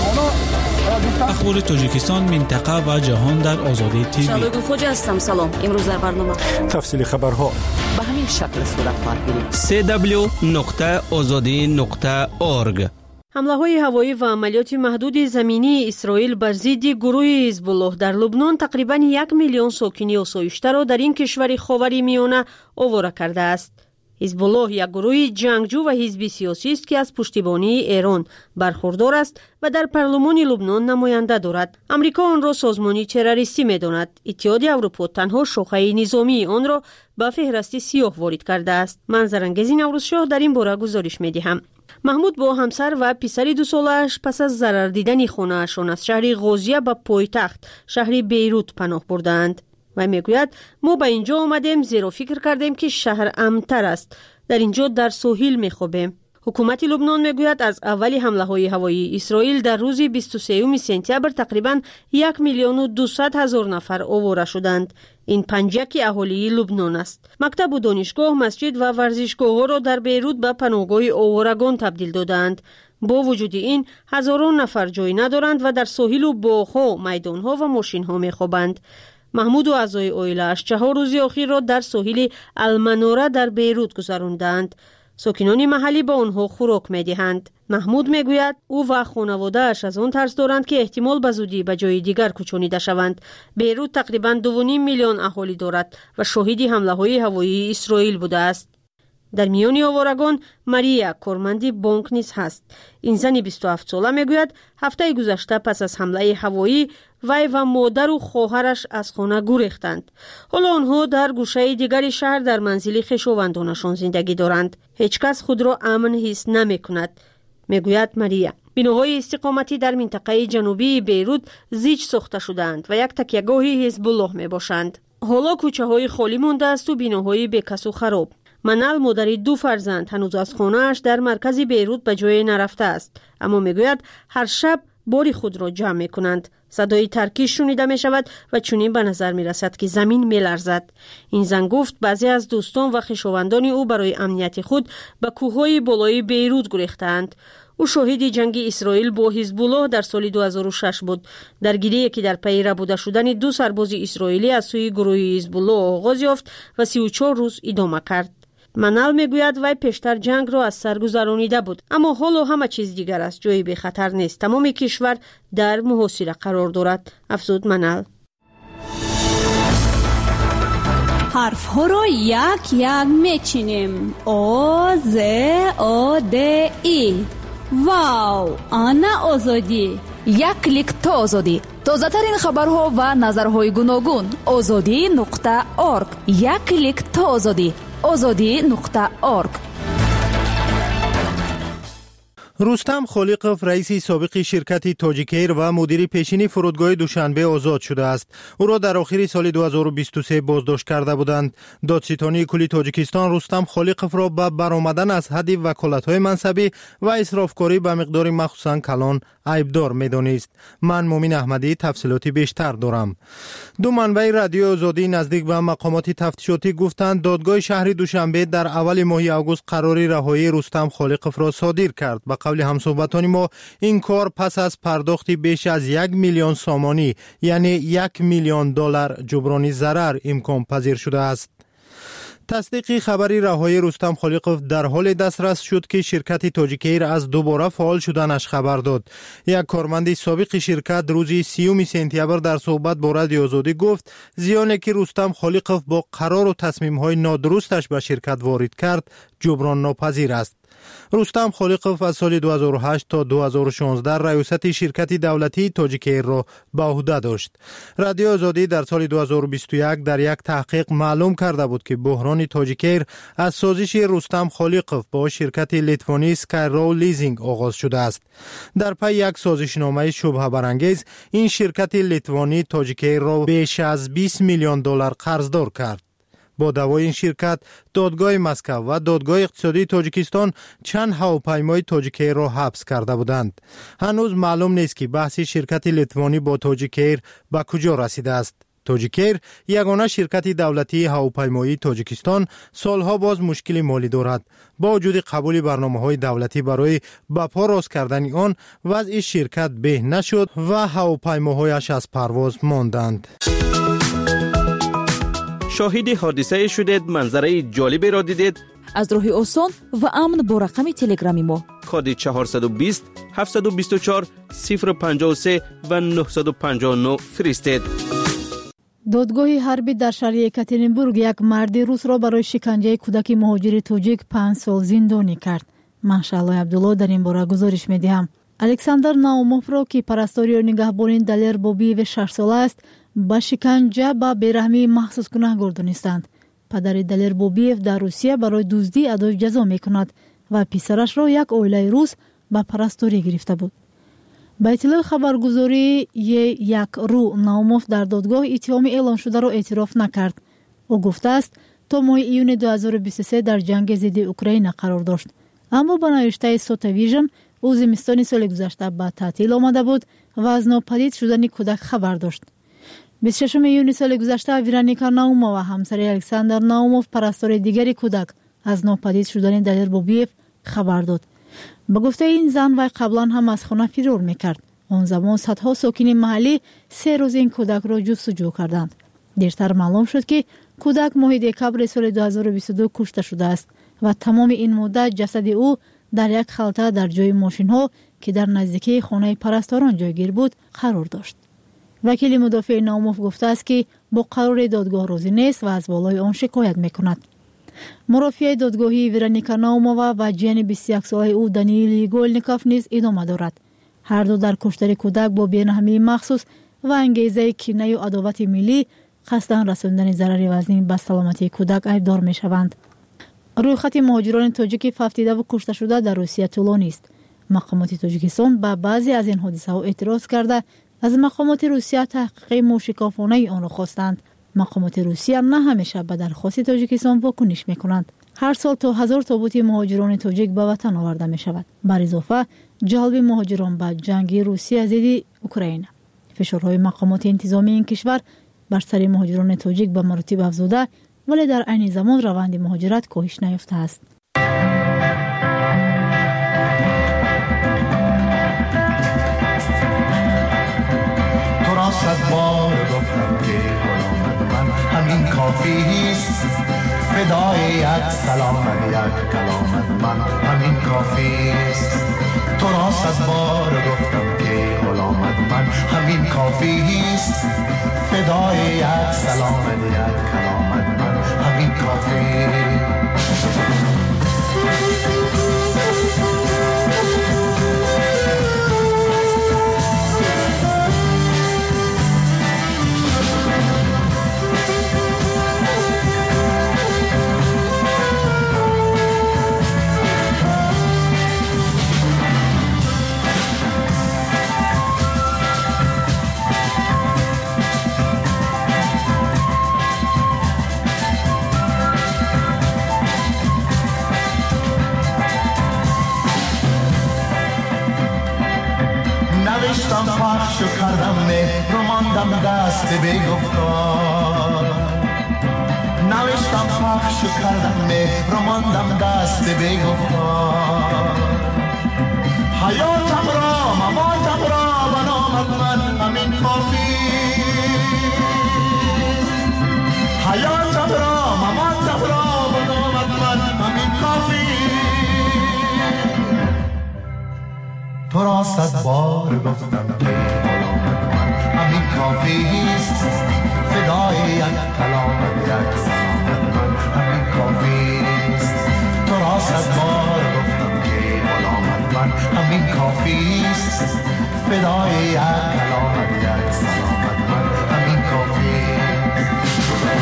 اخبار تاجیکستان، منطقه و جهان در آزادی تیوی. شادو خوج هستم. سلام. امروز در برنامه تفصیل خبرها به همین شکل صورت خواهد گرفت. سی دبلیو نقطه آزادی نقطه اورگ. حمله‌های هوایی و عملیات محدود زمینی اسرائیل بر ضد گروه حزب الله در لبنان تقریباً یک میلیون ساکنی آسایش‌تر را در این کشور خاوری میانه آواره کرده است. حزب الله یک گروه جنگجو و حزبی سیاسی است که از پشتیبانی ایران برخوردار است و در پارلمان لبنان نماینده دارد. آمریکا آن را سازمانی تروریستی می‌داند. اتحاد اروپا تنها شاخه نظامی آن را به فهرست سیاه وارد کرده است. من زرنگزی نوروزشاه در این باره گزارش می‌دهم. محمود با همسر و پسر دو سالش پس از ضرر دیدن خانه‌شان از شهر غازیه به پایتخت شهر بیروت پناه بردند. و میگوید ما به اینجا آمدیم زیرا فکر کردیم که شهر امن‌تر است. در اینجا در ساحل میخوابیم. حکومت لبنان میگوید از اولی حمله های هوایی اسرائیل در روز بیست و سوم سپتامبر تقریباً یک میلیون و دویست هزار نفر آواره شدند. این پنجک اهالی لبنان است. مکتب و دانشگاه، مسجد و ورزشگاه ها را در بیروت به پناهگاه آوارگان تبدیل دادند. با وجود این هزاران نفر جای ندارند و در ساحل و باغ‌ها، میدان‌ها و ماشین‌ها میخوابند. محمود و اعضای عائله‌اش چهار روز اخیر را در ساحل المنوره در بیروت گذراندند. ساکنان محلی به آنها خوراک می‌دهند. محمود میگوید او و خانواده‌اش از آن ترس دارند که احتمال به زودی به جای دیگر کوچانیده شوند. بیروت تقریباً دو و نیم میلیون اهالی دارد و شاهد حمله‌های هوایی اسرائیل بوده است. در میان آوارگان ماریا کارمندی بانک نیز هست. این زن بیست و هفت ساله میگوید هفته گذشته پس از حمله هوایی وی و مادر و خواهرش از خانه گریختند. حالا آنها در گوشه دیگری شهر در منزل خویشاوندانشان زندگی دارند. هیچ کس خود را امن حس نمی کند. میگوید ماریا. بناهای استقامتی در منطقه جنوبی بیروت زیج ساخته شدند و یک تکیهگاه حزب الله می باشند. حالا کوچه های خالی مانده است و بناهای بیکس و خراب. منال مادر دو فرزند هنوز از خانه‌اش در مرکز بیروت به جای نرفته است، اما میگوید هر شب باری خود را جمع می‌کنند. صدای ترکیش شنیده می شود و چنین به نظر می رسد که زمین می لرزد. این زن گفت بعضی از دوستان و خویشاوندان او برای امنیت خود به کوههای بالای بیروت گریختند. او شاهد جنگ اسرائیل با حزب الله در سال دو هزار و شش بود. درگیری که در پی ربوده شدن دو سرباز اسرائیلی از سوی گروه حزب الله آغاز یافت و سی و چهار روز ادامه کرد. منال میگوید وی پیشتر جنگ را از سر گذرانیده بود، اما حالا همه چیز دیگر است. جایی به خطر نیست. تمام کشور در محاصره قرار دارد. افزود منال. حرف ها را یک یک میچینیم. آ ز آ د ای. واو، آنا آزادی. یک کلیک تا آزادی. تازه ترین خبرها و نظرهای گوناگون. آزادی نقطه اورگ. یک کلیک تا آزادی. آزادی نقطه اورگ. رستم خالقوف رئیس سابق شرکت تاجیکیر و مدیر پیشین فرودگاه دوشنبه آزاد شده است. او را در آخر سال دو هزار و بیست و سه بازداشت کرده بودند. دادستانی کلی تاجیکستان رستم خالقوف را به برآمدن از حد وکالت‌های منصبی و اسرافکاری به مقدار مخصوصاً کلان عیبدار می‌دانست. من مومن احمدی تفصیلاتی بیشتر دارم. دو منبع رادیو آزادی نزدیک به مقامات تفتیشاتی گفتند دادگاه شهر دوشنبه در اول ماه آگوست قرار رهایی رستم خالقов را صادر کرد. به قول همصحبتان ما این کار پس از پرداخت بیش از یک میلیون سامانی یعنی یک میلیون دلار جبرانی ضرر امکان پذیر شده است. تصدیق خبری رهایی رستم خالقов در حال دسترس شد که شرکت تاجیکایر از دوباره فعال شدنش خبر داد. یک کارمند سابق شرکت روز سیوم سپتامبر در صحبت با رادیو آزادی گفت زیانی که رستم خالقов با قرار و تصمیم‌های نادرستش به شرکت وارد کرد جبران ناپذیر است. رستم خالقов از سال دو هزار و هشت تا دو هزار و شانزده ریاست شرکت دولتی تاجیکایر را به عهده داشت. رادیو آزادی در سال دو هزار و بیست و یک در یک تحقیق معلوم کرده بود که بحران تاجیکایر از سازش رستم خالقov با شرکت لیتوانی اسکایرو لیزینگ آغاز شده است. در پی یک سازشنامه شبهه برانگیز این شرکت لیتوانی تاجیکایر را بیش از بیست میلیون دلار قرضدار کرد. با دعوای این شرکت دادگاه مسکو و دادگاه اقتصادی تاجیکستان چند هواپیمای تاجیکایر را حبس کرده بودند. هنوز معلوم نیست که بحث شرکت لیتوانی با تاجیکایر به کجا رسیده است. تاجیکایر یگانه شرکت دولتی هواپیمایی تاجیکستان سالها باز مشکل مالی دارد. با وجود قبول برنامه‌های دولتی برای به پا راست کردن آن وضع شرکت به نشد و هواپیماهایش از پرواز ماندند. شاهد حادثه شدید، منظره جالبی را دیدید؟ از راه آسان و امن با رقم تلگرامی ما کد چهارصد و بیست هفتصد و بیست و چهار صفر پنجاه و سه و نهصد و پنجاه و نه فرستید. دادگاه حربی در شهر یکاترینبورگ یک مرد روس را برای شکنجه کودک مهاجر تاجیک پنج سال زندانی کرد. منشالله عبدالله در این باره گزارش می‌دهم. الکساندر ناوموف را که پرستاری و نگهبانی دلیر بوبیو شش ساله است با شکنجه با بیرحمی محسوس گناهکار دانستند. پدر دلیر بوبیو در روسیه برای دزدی ادای جزا می‌کند و پسرش را یک عائله روس با پرستاری گرفته بود. با اطلاع خبرگزاری یک رو ناوموف در دادگاه اتهام اعلان شده را اعتراف نکرد. او گفته است تا ماه ایون دو هزار و بیست و سه در جنگ ضد اوکراین قرار داشت. اما با نوشته سوتاویژن او زمستان سال گذشته به تعطیل آمده بود و از ناپدید شدن کودک خبر داشت. بیست و ششم ایون سال گذشته ویرونیکا ناوموف و همسر الکساندر ناوموف پرستار دیگری کودک از ناپدید شدن دلیر بوبیو خبر داد. با گفته این زن و قبلا هم از خانه فرار میکرد. آن زمان صدها ساکن محلی سه روز این کودک را جستجو کردند. دیرتر معلوم شد که کودک ماه دکبر سال دو هزار و بیست و دو کشته شده است و تمام این مدت جسد او در یک خلطه در جای ماشین ها که در نزدیکی خانه پرستاران جایگیر بود قرار داشت. وکیل مدافع ناوموف گفته است که با قرار دادگاه راضی نیست و از بالای آن شکایت میکند. مرافع دادگاهی ویرونیکا ناومووا و جن بیست و یک ساله او دانیل گولنیکوف نیز ادامه دارد. هر دو در کشتار کودک با بی‌رحمی مخصوص و انگیزه کینه و عداوت ملی قصداً رساندن ضرر وزنی به سلامتی کودک ایبدار میشوند. روی خط مهاجران تاجیک ففتیده و کشته شده در روسیه طولانی است. مقامات تاجیکستان به بعضی از این حادثه ها اعتراض کرده از مقامات روسیه تحقیق موشکافانه آن را خواستند. مقامات روسیه نه همیشه به درخواست تاجیکستان واکنش میکنند. هر سال تا هزار تابوت مهاجران تاجیک به وطن آورده می شود. بر اضافه جلب مهاجران به جنگ روسیه ضد اوکراین. فشارهای مقامات انتظامی این کشور بر سر مهاجران تاجیک به مراتب افزوده ولی در عین زمان روند مهاجرت کاهش نیافته است. تو را صد بار گفتم که غلامت من همین کافی است، فدای یک سلامت یک کلامت من همین کافی است. تو را صد بار گفتم که غلامت من همین کافی است، فدای یک سلامت یک کلامت من همین کافی. دست بگفتار، نوشتم پخش و کردم مهر و ماندم دست بگفتار. حیاتم را مماتم را بنامد من همین کافی، حیاتم را مماتم را بنامد من همین کافی. تو را صد بار گفتم که غلامت من همین کافی است، فدای یک کلامت یک سلامت من همین کافی است. تو را صد بار گفتم که غلامت من همین کافی است، فدای یک کلامت یک سلامت من همین کافی است.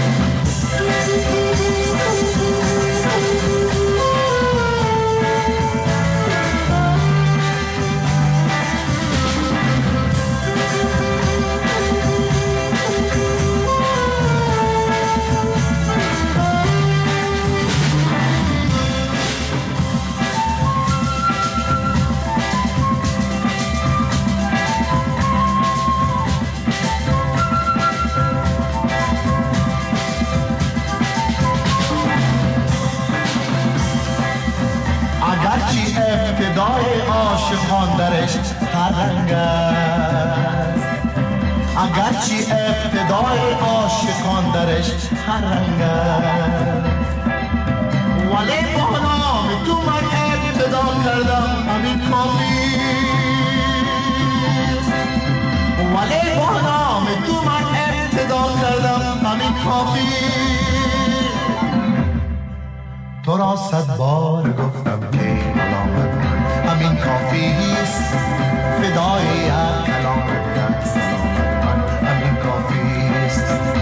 ابتدای عاشقان درش هر رنگ است، اگرچه ابتدای عاشقان درش هر رنگ است، ولی با نام تو من ابتدا کردم همین کافی است، ولی با نام تو من ابتدا کردم همین کافی. تو را صد بار گفتم که غلامت من همین کافی است، فدای یک کلامت یک سلامت من همین کافی است.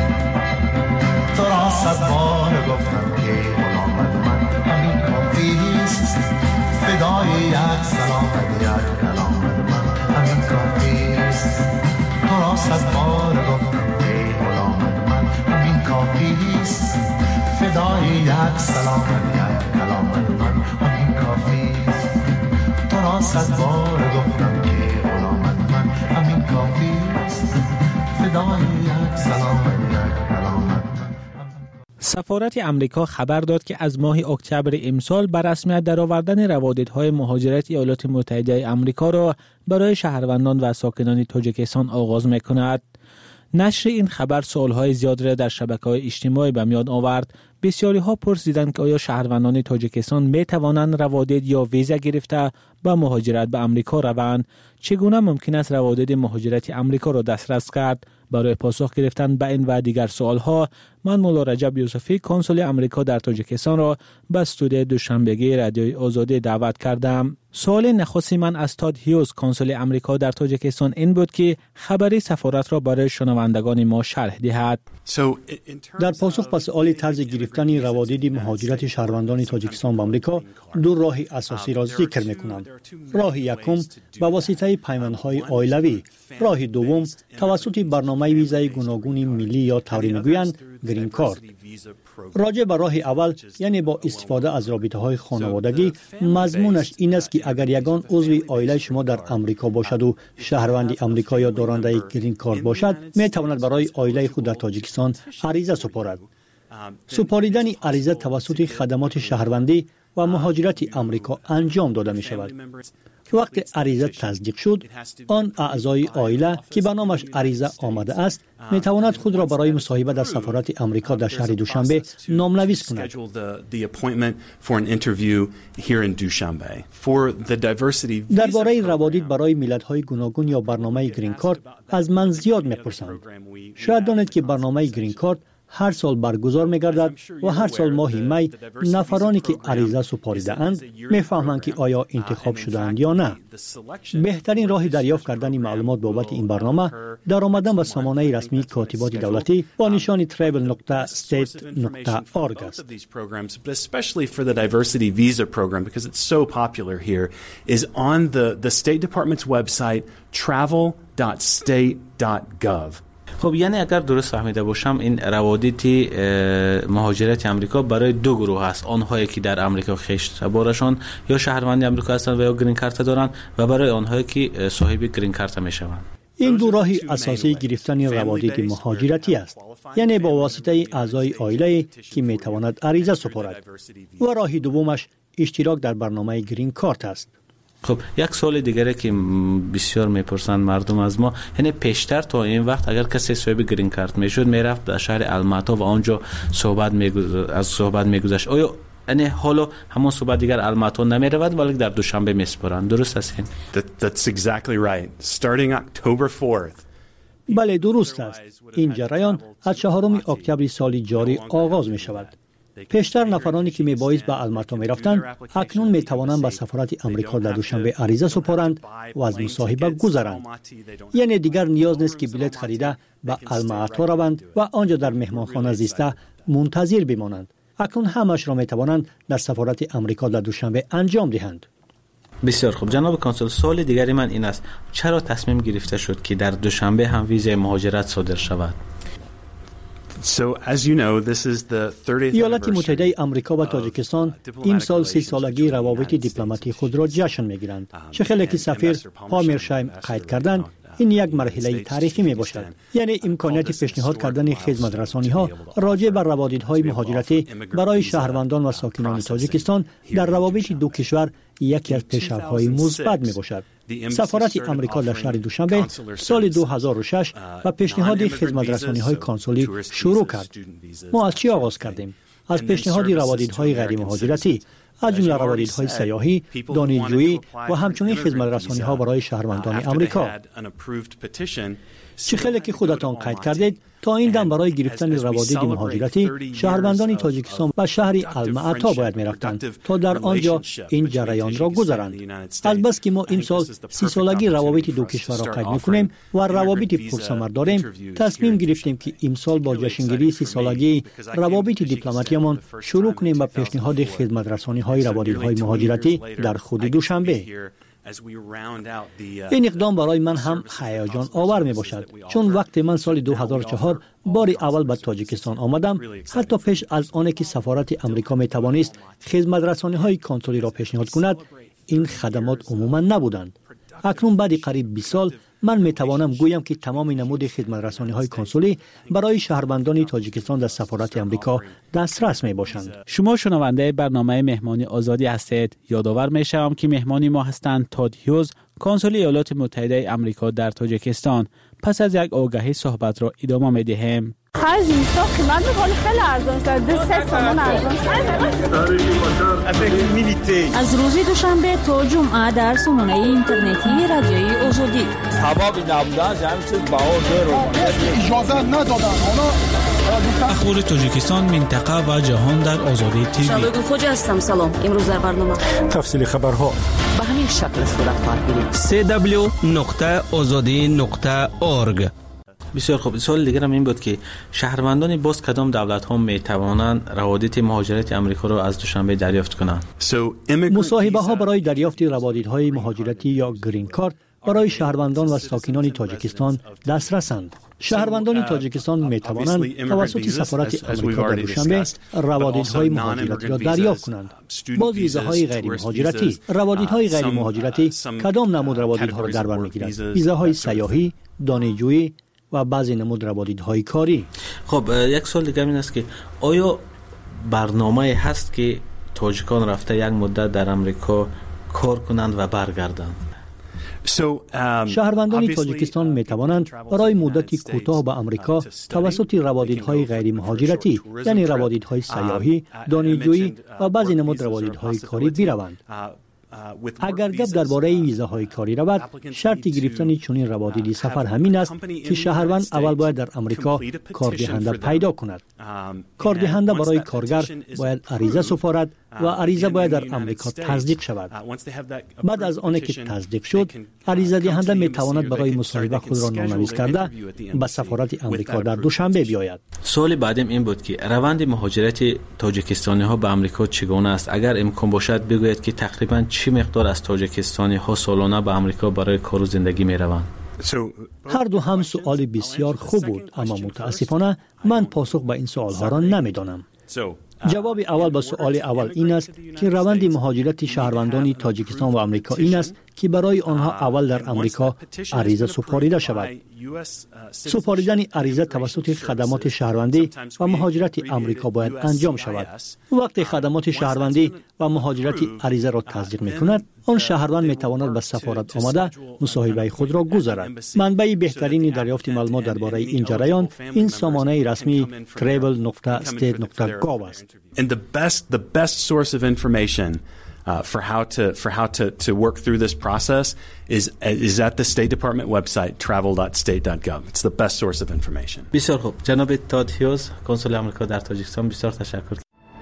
تو را صد بار گفتم که غلامت من همین کافی است، فدای یک سلامت یک کلامت من همین کافی است. تو را صد بار گفتم که غلامت من همین کافی است، فدای یک سلامت یک کلامت من همین کافی است. تو را صد بار گفتم که غلامت من همین کافی است، فدای یک سلامت یک کلامت. سفارت امریکا خبر داد که از ماه اکتبر امسال به رسمیت درآوردن روادیدهای مهاجرت ایالات متحده آمریکا را برای شهروندان و ساکنان تاجیکستان آغاز می‌کند. نشر این خبر سوالهای زیاد را در شبکه‌های اجتماعی به میان آورد. بسیاری ها پرسیدند که آیا شهروندان تاجیکستان می توانند روادید یا ویزا گرفته به مهاجرت به امریکا روند؟ چگونه ممکن است روادید مهاجرت امریکا را دسترس کرد؟ برای پاسخ گرفتن به این و دیگر سوالها من مولا رجب یوسفی کنسول امریکا در تاجیکستان را به استودیوی دوشنبگی رادیوی آزادی دعوت کردم. سوال نخستی من از تاد هیوز کنسول امریکا در تاجیکستان این بود که خبری سفارت را برای شنوندگان ما شرح دهد. در پاسخ به سوال طرز گرفتن روادید مهاجرت شهروندان تاجیکستان به امریکا دو راه اساسی را ذکر می‌کنم. راه یکم به واسطه پیمانهای عائلوی، راه دوم توسط برنامه ویزای گوناگون ملی یا طوری میگویند گرین کارت. راجع به راه اول یعنی با استفاده از رابطه‌های خانوادگی، مضمونش این است که اگر یگان عضو عائله شما در امریکا باشد و شهروند امریکا یا دارنده گرین کارت باشد، می تواند برای عائله خود در تاجیکستان عریضه سپارد. سپاریدن عریضه توسط خدمات شهروندی و مهاجرت امریکا انجام داده می شود. وقت عریضه تصدیق شد، آن اعضای عائله که به نامش عریضه آمده است می تواند خود را برای مصاحبه در سفارت امریکا در شهر دوشنبه نامنویس کند. درباره روادید برای ملت‌های گوناگون یا برنامه گرین کارت از من زیاد می‌پرسند. شاید دانید که برنامه گرین کارت هر سال برگزار می‌گردد و هر سال ماه می نفرانی که عریضه سپاریده اند می‌فهمند که آیا انتخاب شده‌اند یا نه. بهترین راه دریافت کردن معلومات بابت این برنامه در آمدن به سامانه رسمی کاتبات دولتی با نشان travel dot state dot org است. Especially for the diversity visa program because it's so popular here is on the the State Department's website travel dot state dot gov. خب یعنی اگر درست فهمیده باشم این روادید مهاجرت امریکا برای دو گروه است، آنهایی که در امریکا خشت سوارشان یا شهروند امریکا هستند و یا گرین کارت دارند و برای آنهایی که صاحب گرین کارت میشوند. این دو راه اساسی گرفتن روادید مهاجرتی است، یعنی با واسطه اعضای عائله که می تواند عریضه سپارد، و راه دومش اشتراک در برنامه گرین کارت است. خب یک سوال دیگره که بسیار میپرسند مردم از ما، یعنی پیشتر تا این وقت اگر کسی صاحب گرین کارت میشد میرفت در شهر الماتا و آنجا صحبت میگذاشت از صحبت میگذاشت، آیا یعنی حالا همون صحبت دیگر الماتا نمیرود ولی در دوشنبه میسپارند، درست است این؟ That, that's exactly right. Starting October fourth. بله درست است. این جریان از چهارم اکتبر سال جاری آغاز می شود. پیشتر نفرانی که میبایست به الماتا میرفتند اکنون میتوانند به سفارت امریکا در دوشنبه عریضه سپارند و از مصاحبه گذرند. یعنی دیگر نیاز نیست که بلیط خریده به الماتا روند و آنجا در مهمانخانه زیسته منتظر بمانند. اکنون همش را میتوانند در سفارت امریکا در دوشنبه انجام دهند. بسیار خوب جناب کانسول، سوال دیگری من این است، چرا تصمیم گرفته شد که در دوشنبه هم ویزای مهاجرت صادر شود؟ So, as you know, this is the thirtieth ایالات متحده آمریکا و تاجیکستان امسال سی سالگی روابط دیپلماتی خود را جشن میگیرند. چه خیلی که سفیر هامرشایم قید کردند، این یک مرحله تاریخی می باشد. یعنی امکانیت پیشنهاد کردن خدمت رسانی ها راجع بر روادیدهای مهاجرتی برای شهروندان و ساکنان تاجیکستان در روابط دو کشور یکی از پیشرفت‌های مثبت می باشد. سفارت امریکا در شهر دوشنبه سال دو هزار و شش و پیشنهاد خدمت رسانی های کانسولی شروع کرد. ما از چی آغاز کردیم؟ از پیشنهاد روادیدهای غیر مهاجرتی، از جمله روادیدهای سیاحی، دانشجویی و همچنین خدمت رسانی ها برای شهروندان امریکا. چه خیلی که خودتان قید کردید، تا این دم برای گرفتن روادید مهاجرتی شهروندان تاجیکستان و شهر الماتا باید می‌رفتند تا در آنجا این جریان را گذرند. البته که ما امسال سی سالگی روابط دو کشور را قید می‌کنیم و روابط پرثمر داریم، تصمیم گرفتیم که امسال با جشنگیری سی سالگی روابط دیپلماتیمان شروع کنیم با پیشنهاد خدمت رسانی‌های روادیدهای مهاجرتی در خود دوشنبه. این اقدام برای من هم هیجان آور می باشد، چون وقتی من سال دو هزار و چهار بار اول به تاجیکستان آمدم، حتی پیش از آنکه که سفارت امریکا می توانست خدمت رسانی های کانسولی را پیشنهاد کند، این خدمات عموما نبودند. اکنون بعد قریب بیست سال من می توانم گویم که تمام نمود خدمت رسانی های کانسولی برای شهروندان تاجیکستان در سفارت امریکا دسترس می باشند. شما شنونده برنامه مهمانی آزادی هستید. یادآور می شوم که مهمانی ما هستند تاد هیوز، کانسول ایالات متحده آمریکا در تاجیکستان. پس از یک آگهی صحبت را ادامه می دهیم. خرج نیستا قیمت میکنه خیلی ارزان شد، دو سه سامان ارزان از روز دوشنبه تا جمعه در سامانه اینترنتی رادیوی آزادی هوا نبودن جمع چیز بهار رو اجازه ندادن. اخبار تاجیکستان، منطقه و جهان در آزادی تیوی. شبگون خوجه هستم. سلام. امروز در برنامه تفصیل خبرها به همین شکل صورت خواهد سی دبلیو نقطه آزادی نقطه اورگ. بسیار خوب. سوال دیگر هم این بود که شهروندان باز کدام دولت ها می توانند روادید مهاجرت امریکا را از دوشنبه دریافت کنند؟ مصاحبه ها برای دریافت روادیدهای مهاجرتی یا گرین کارت برای شهروندان و ساکنان تاجیکستان دسترسند. شهروندان تاجیکستان می توانند توسط سفارت امریکا در دوشنبه روادیدهای مهاجرتی را دریافت کنند. باز ویزاهای غیر مهاجرتی، روادیدهای غیر مهاجرتی کدام نمود روادیدها را در بر میگیرد؟ ویزاهای سیاحی، دانشجویی و بعضی نمود روادیدهای کاری. خب یک سوال دیگه این است که آیا برنامه هست که تاجیکان رفته یک مدت در امریکا کار کنند و برگردند؟ شهروندان تاجیکستان می توانند برای مدتی کوتاه به امریکا توسط روادیدهای غیر مهاجرتی، یعنی روادیدهای سیاحی، دانشجویی و بعضی نمود روادیدهای کاری بروند. اگر گپ درباره ویزاهای کاری رود، شرط گرفتن چنین روادیدی سفر همین است که شهروند اول باید در امریکا کاردهنده پیدا کند. کاردهنده برای کارگر باید عریضه سپارد و عریضه باید در امریکا تصدیق شود. بعد از آنکه که تصدیق شد، عریضه دهنده می تواند برای مصاحبه خود را نامنویس کرده به سفارت امریکا در دوشنبه بیاید. سوال بعدم این بود که روند مهاجرت تاجیکستانی ها به امریکا چگونه است؟ اگر امکان باشد بگویید که تقریبا چه مقدار از تاجیکستانی ها سالانه به امریکا برای کار و زندگی می روند؟ هر دو هم سوال بسیار خوب بود، اما متاسفانه من پاسخ به این سوال ها را نمی دانم. جواب اول به سؤال اول این است که روند مهاجرت شهروندان تاجیکستان و آمریکا این است که برای آنها اول در آمریکا عریضه سپاریده شود. سپاریدن عریضه توسط خدمات شهروندی و مهاجرت آمریکا باید انجام شود. وقتی خدمات شهروندی و مهاجرت عریضه را تصدیق می‌کند، آن شهروند می‌تواند به سفارت آمده مصاحبه خود را گذارد. منبع بهترین دریافت معلومات درباره این جریان این سامانه رسمی travel dot state dot gov است. And the best the best source of information Uh, for how to for how to to work through this process is is at the State Department website travel dot state dot gov. It's the best source of information. بسیار خوب. جناب تاد هیوز، کنسول آمریکا در تاجیکستان، بسیار تشکر.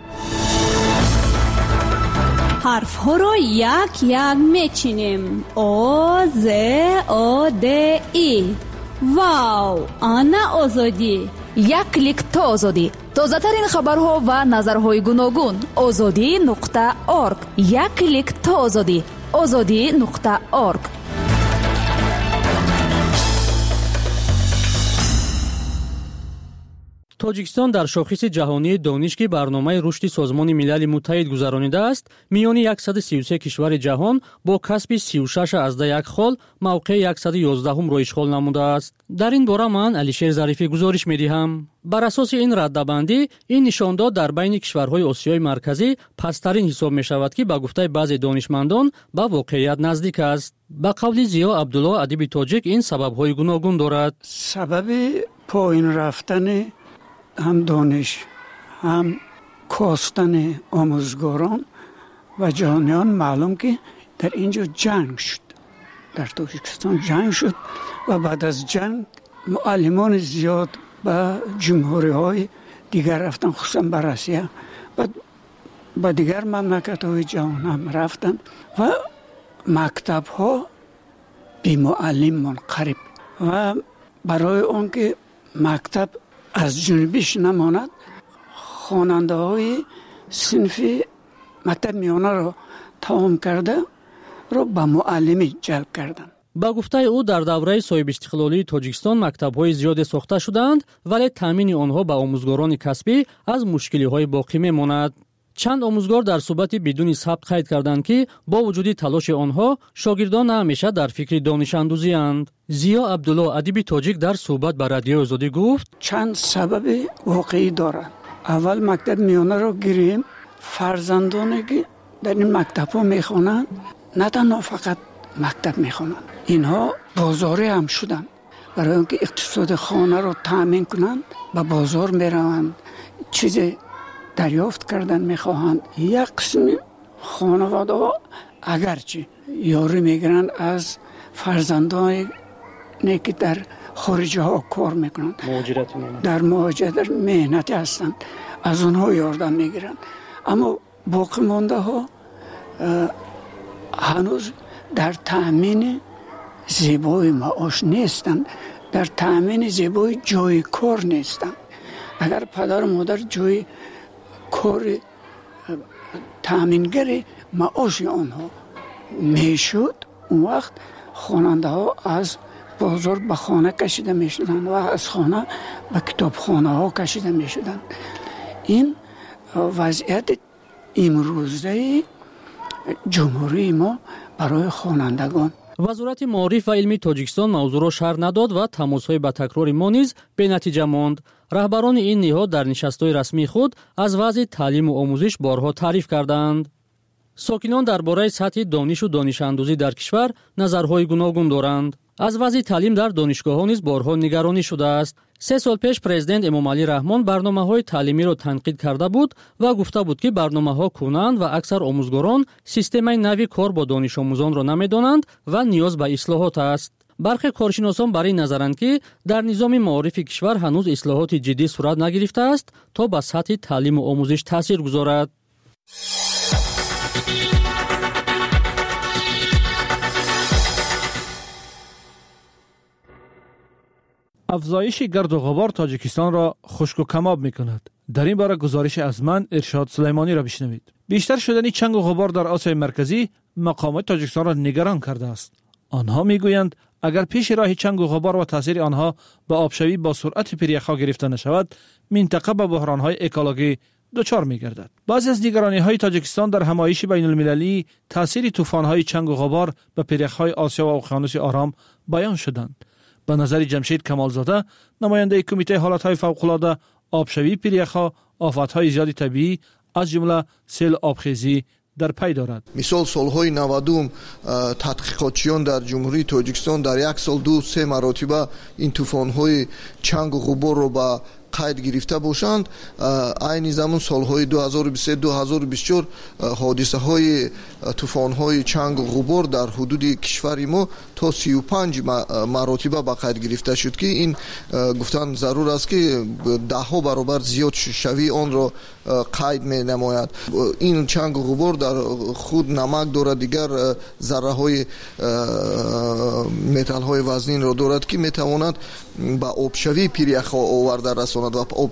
حرف ها رو یک یک میچینیم. او ز او د ای. واو، آنا آزادی. یک کلیک تا آزادی. تازه ترین خبرها و نظرهای گوناگون. آزادی نقطه آرگ. یک کلیک تا آزادی. آزادی نقطه آرگ. تاجیکستان در شاخص جهانی دانش که برنامه رشد سازمان ملل متحد گذرانیده است، میان صد و سی و سه کشور جهان با کسب سی و شش ازده یک خال موقع صد و یازده هم را اشغال نموده است. در این باره من علیشیر ظریفی گزارش می‌دهم. بر اساس این رده‌بندی، این نشانداد در بین کشورهای آسیای مرکزی پسترین حساب می‌شود که به گفته بعضی دانشمندان به واقعیت نزدیک است. به قول زیا عبدالله ادیب تاجیک این سبب‌های گوناگون دارد. سبب پایین رفتن هم دانش هم کاستن آموزگاران و جهانیان معلوم که در اینجا جنگ شد، در تاجیکستان جنگ شد و بعد از جنگ معلمان زیاد به جمهوری های دیگر رفتن، خصوصا به روسیه و به دیگر مملکت های جهان هم رفتن و مکتب ها بی معلم منقرب و برای اون که مکتب از جنوبش نماند، خواننده های صنف مکتب میانه را تمام کرده را به معلمی جلب کردند. با گفته او در دوره صاحب استقلالی تاجیکستان مکتب‌های زیاد ساخته شدند، ولی تامین آنها به آموزگاران کسبی از مشکلی‌های باقی میماند. چند آموزگار در صحبت بدون ثبت قید کردند که با وجود تلاش آنها شاگردان همیشه در فکر دانش اندوزی اند. زیا عبدالله ادیب تاجیک در صحبت با رادیو آزادی گفت چند سبب واقعی دارند. اول مکتب میانه را گیریم، فرزندانی که در این مکتب ها میخوانند نه تنها فقط مکتب میخوانند، اینها بازاری هم شدند. برای اینکه اقتصاد خانه را تامین کنند به بازار میروند، چیز دریافت کردن میخواهند. یک قسم خانواده ها اگرچه یاری میگیرند از فرزندانی که در خارج ها کار میکنند، در مهاجرت مهنتی هستند، از اونها یاردن میگیرند، اما باقی مانده ها هنوز در تأمین زیبای معاش نیستند، در تأمین زیبای جای کار نیستند. اگر پدر و مادر جای کار تأمینگری معاش آنها میشد، اون وقت خواننده ها از بازار به خانه کشیده میشدند و از خانه به کتابخانه ها کشیده میشدند. این وضعیت امروزه جمهوری ما برای خوانندگان. وزارت معارف و علمی تاجیکستان موضوع را شرح نداد و تماس‌های با تکرار ما نیز بی‌نتیجه ماند. رهبران این نهاد در نشست‌های رسمی خود از وضع تعلیم و آموزش بارها تعریف کردند. ساکنان درباره سطح دانش و دانش اندوزی در کشور نظرهای گوناگون دارند. از وضع تعلیم در دانشگاه‌ها نیز بارها نگرانی شده است. سه سال پیش پرزیدنت امامعلی رحمان برنامه‌های تعلیمی را تنقید کرده بود و گفته بود که برنامه‌ها کونند و اکثر آموزگاران سیستم نوی کار با دانش آموزان را نمی‌دانند و نیاز به اصلاحات است. برخی کارشناسان برای نظرند که در نظام معارف کشور هنوز اصلاحات جدی صورت نگرفته است تا به سطح تعلیم و آموزش تاثیر گذارد. افزایش گرد و غبار تاجیکستان را خشک و کماب می کند. در این باره گزارش از من ارشاد سلیمانی را بشنوید. بیشتر شدن چنگ و غبار در آسیای مرکزی مقامات تاجیکستان را نگران کرده است. آنها می گویند اگر پیش راه چنگ و غبار و تاثیر آنها به آبشوی با سرعت پریخا گرفته نشود، منطقه به بحران‌های اکولوژی دچار می‌گردد. بعضی از نگرانی‌های تاجیکستان در همایش بین‌المللی تاثیر طوفان‌های چنگ و غبار به پریخ‌های آسیا و اقیانوس آرام بیان شدند. به نظر جمشید کمالزاده، نماینده کمیته حالات‌های فوق‌العاده، آبشوی پریخ‌ها، آفت‌های زیاد طبیعی از جمله سیل آبخیزی در پی دارد. مثال سالهای نود تحقیقاتچیان در جمهوری تاجیکستان در یک سال دو سه مرتبه این طوفان‌های چنگ و غبار را به قید گرفته باشند. عین زمان سالهای دو هزار و بیست و سه دو هزار و بیست و چهار حادثه های طوفان های چنگ و غبار در حدود کشور ما تا سی و پنج مرتبه به قید گرفته شد که این گفتن ضرور است که ده ها برابر زیاد شوی آن را قید می نماید. این چنگ و غبار در خود نمک دارد، دیگر ذره های متال های وزنین را دارد که می تواند به آبشوی پریخ ها آورده رساند و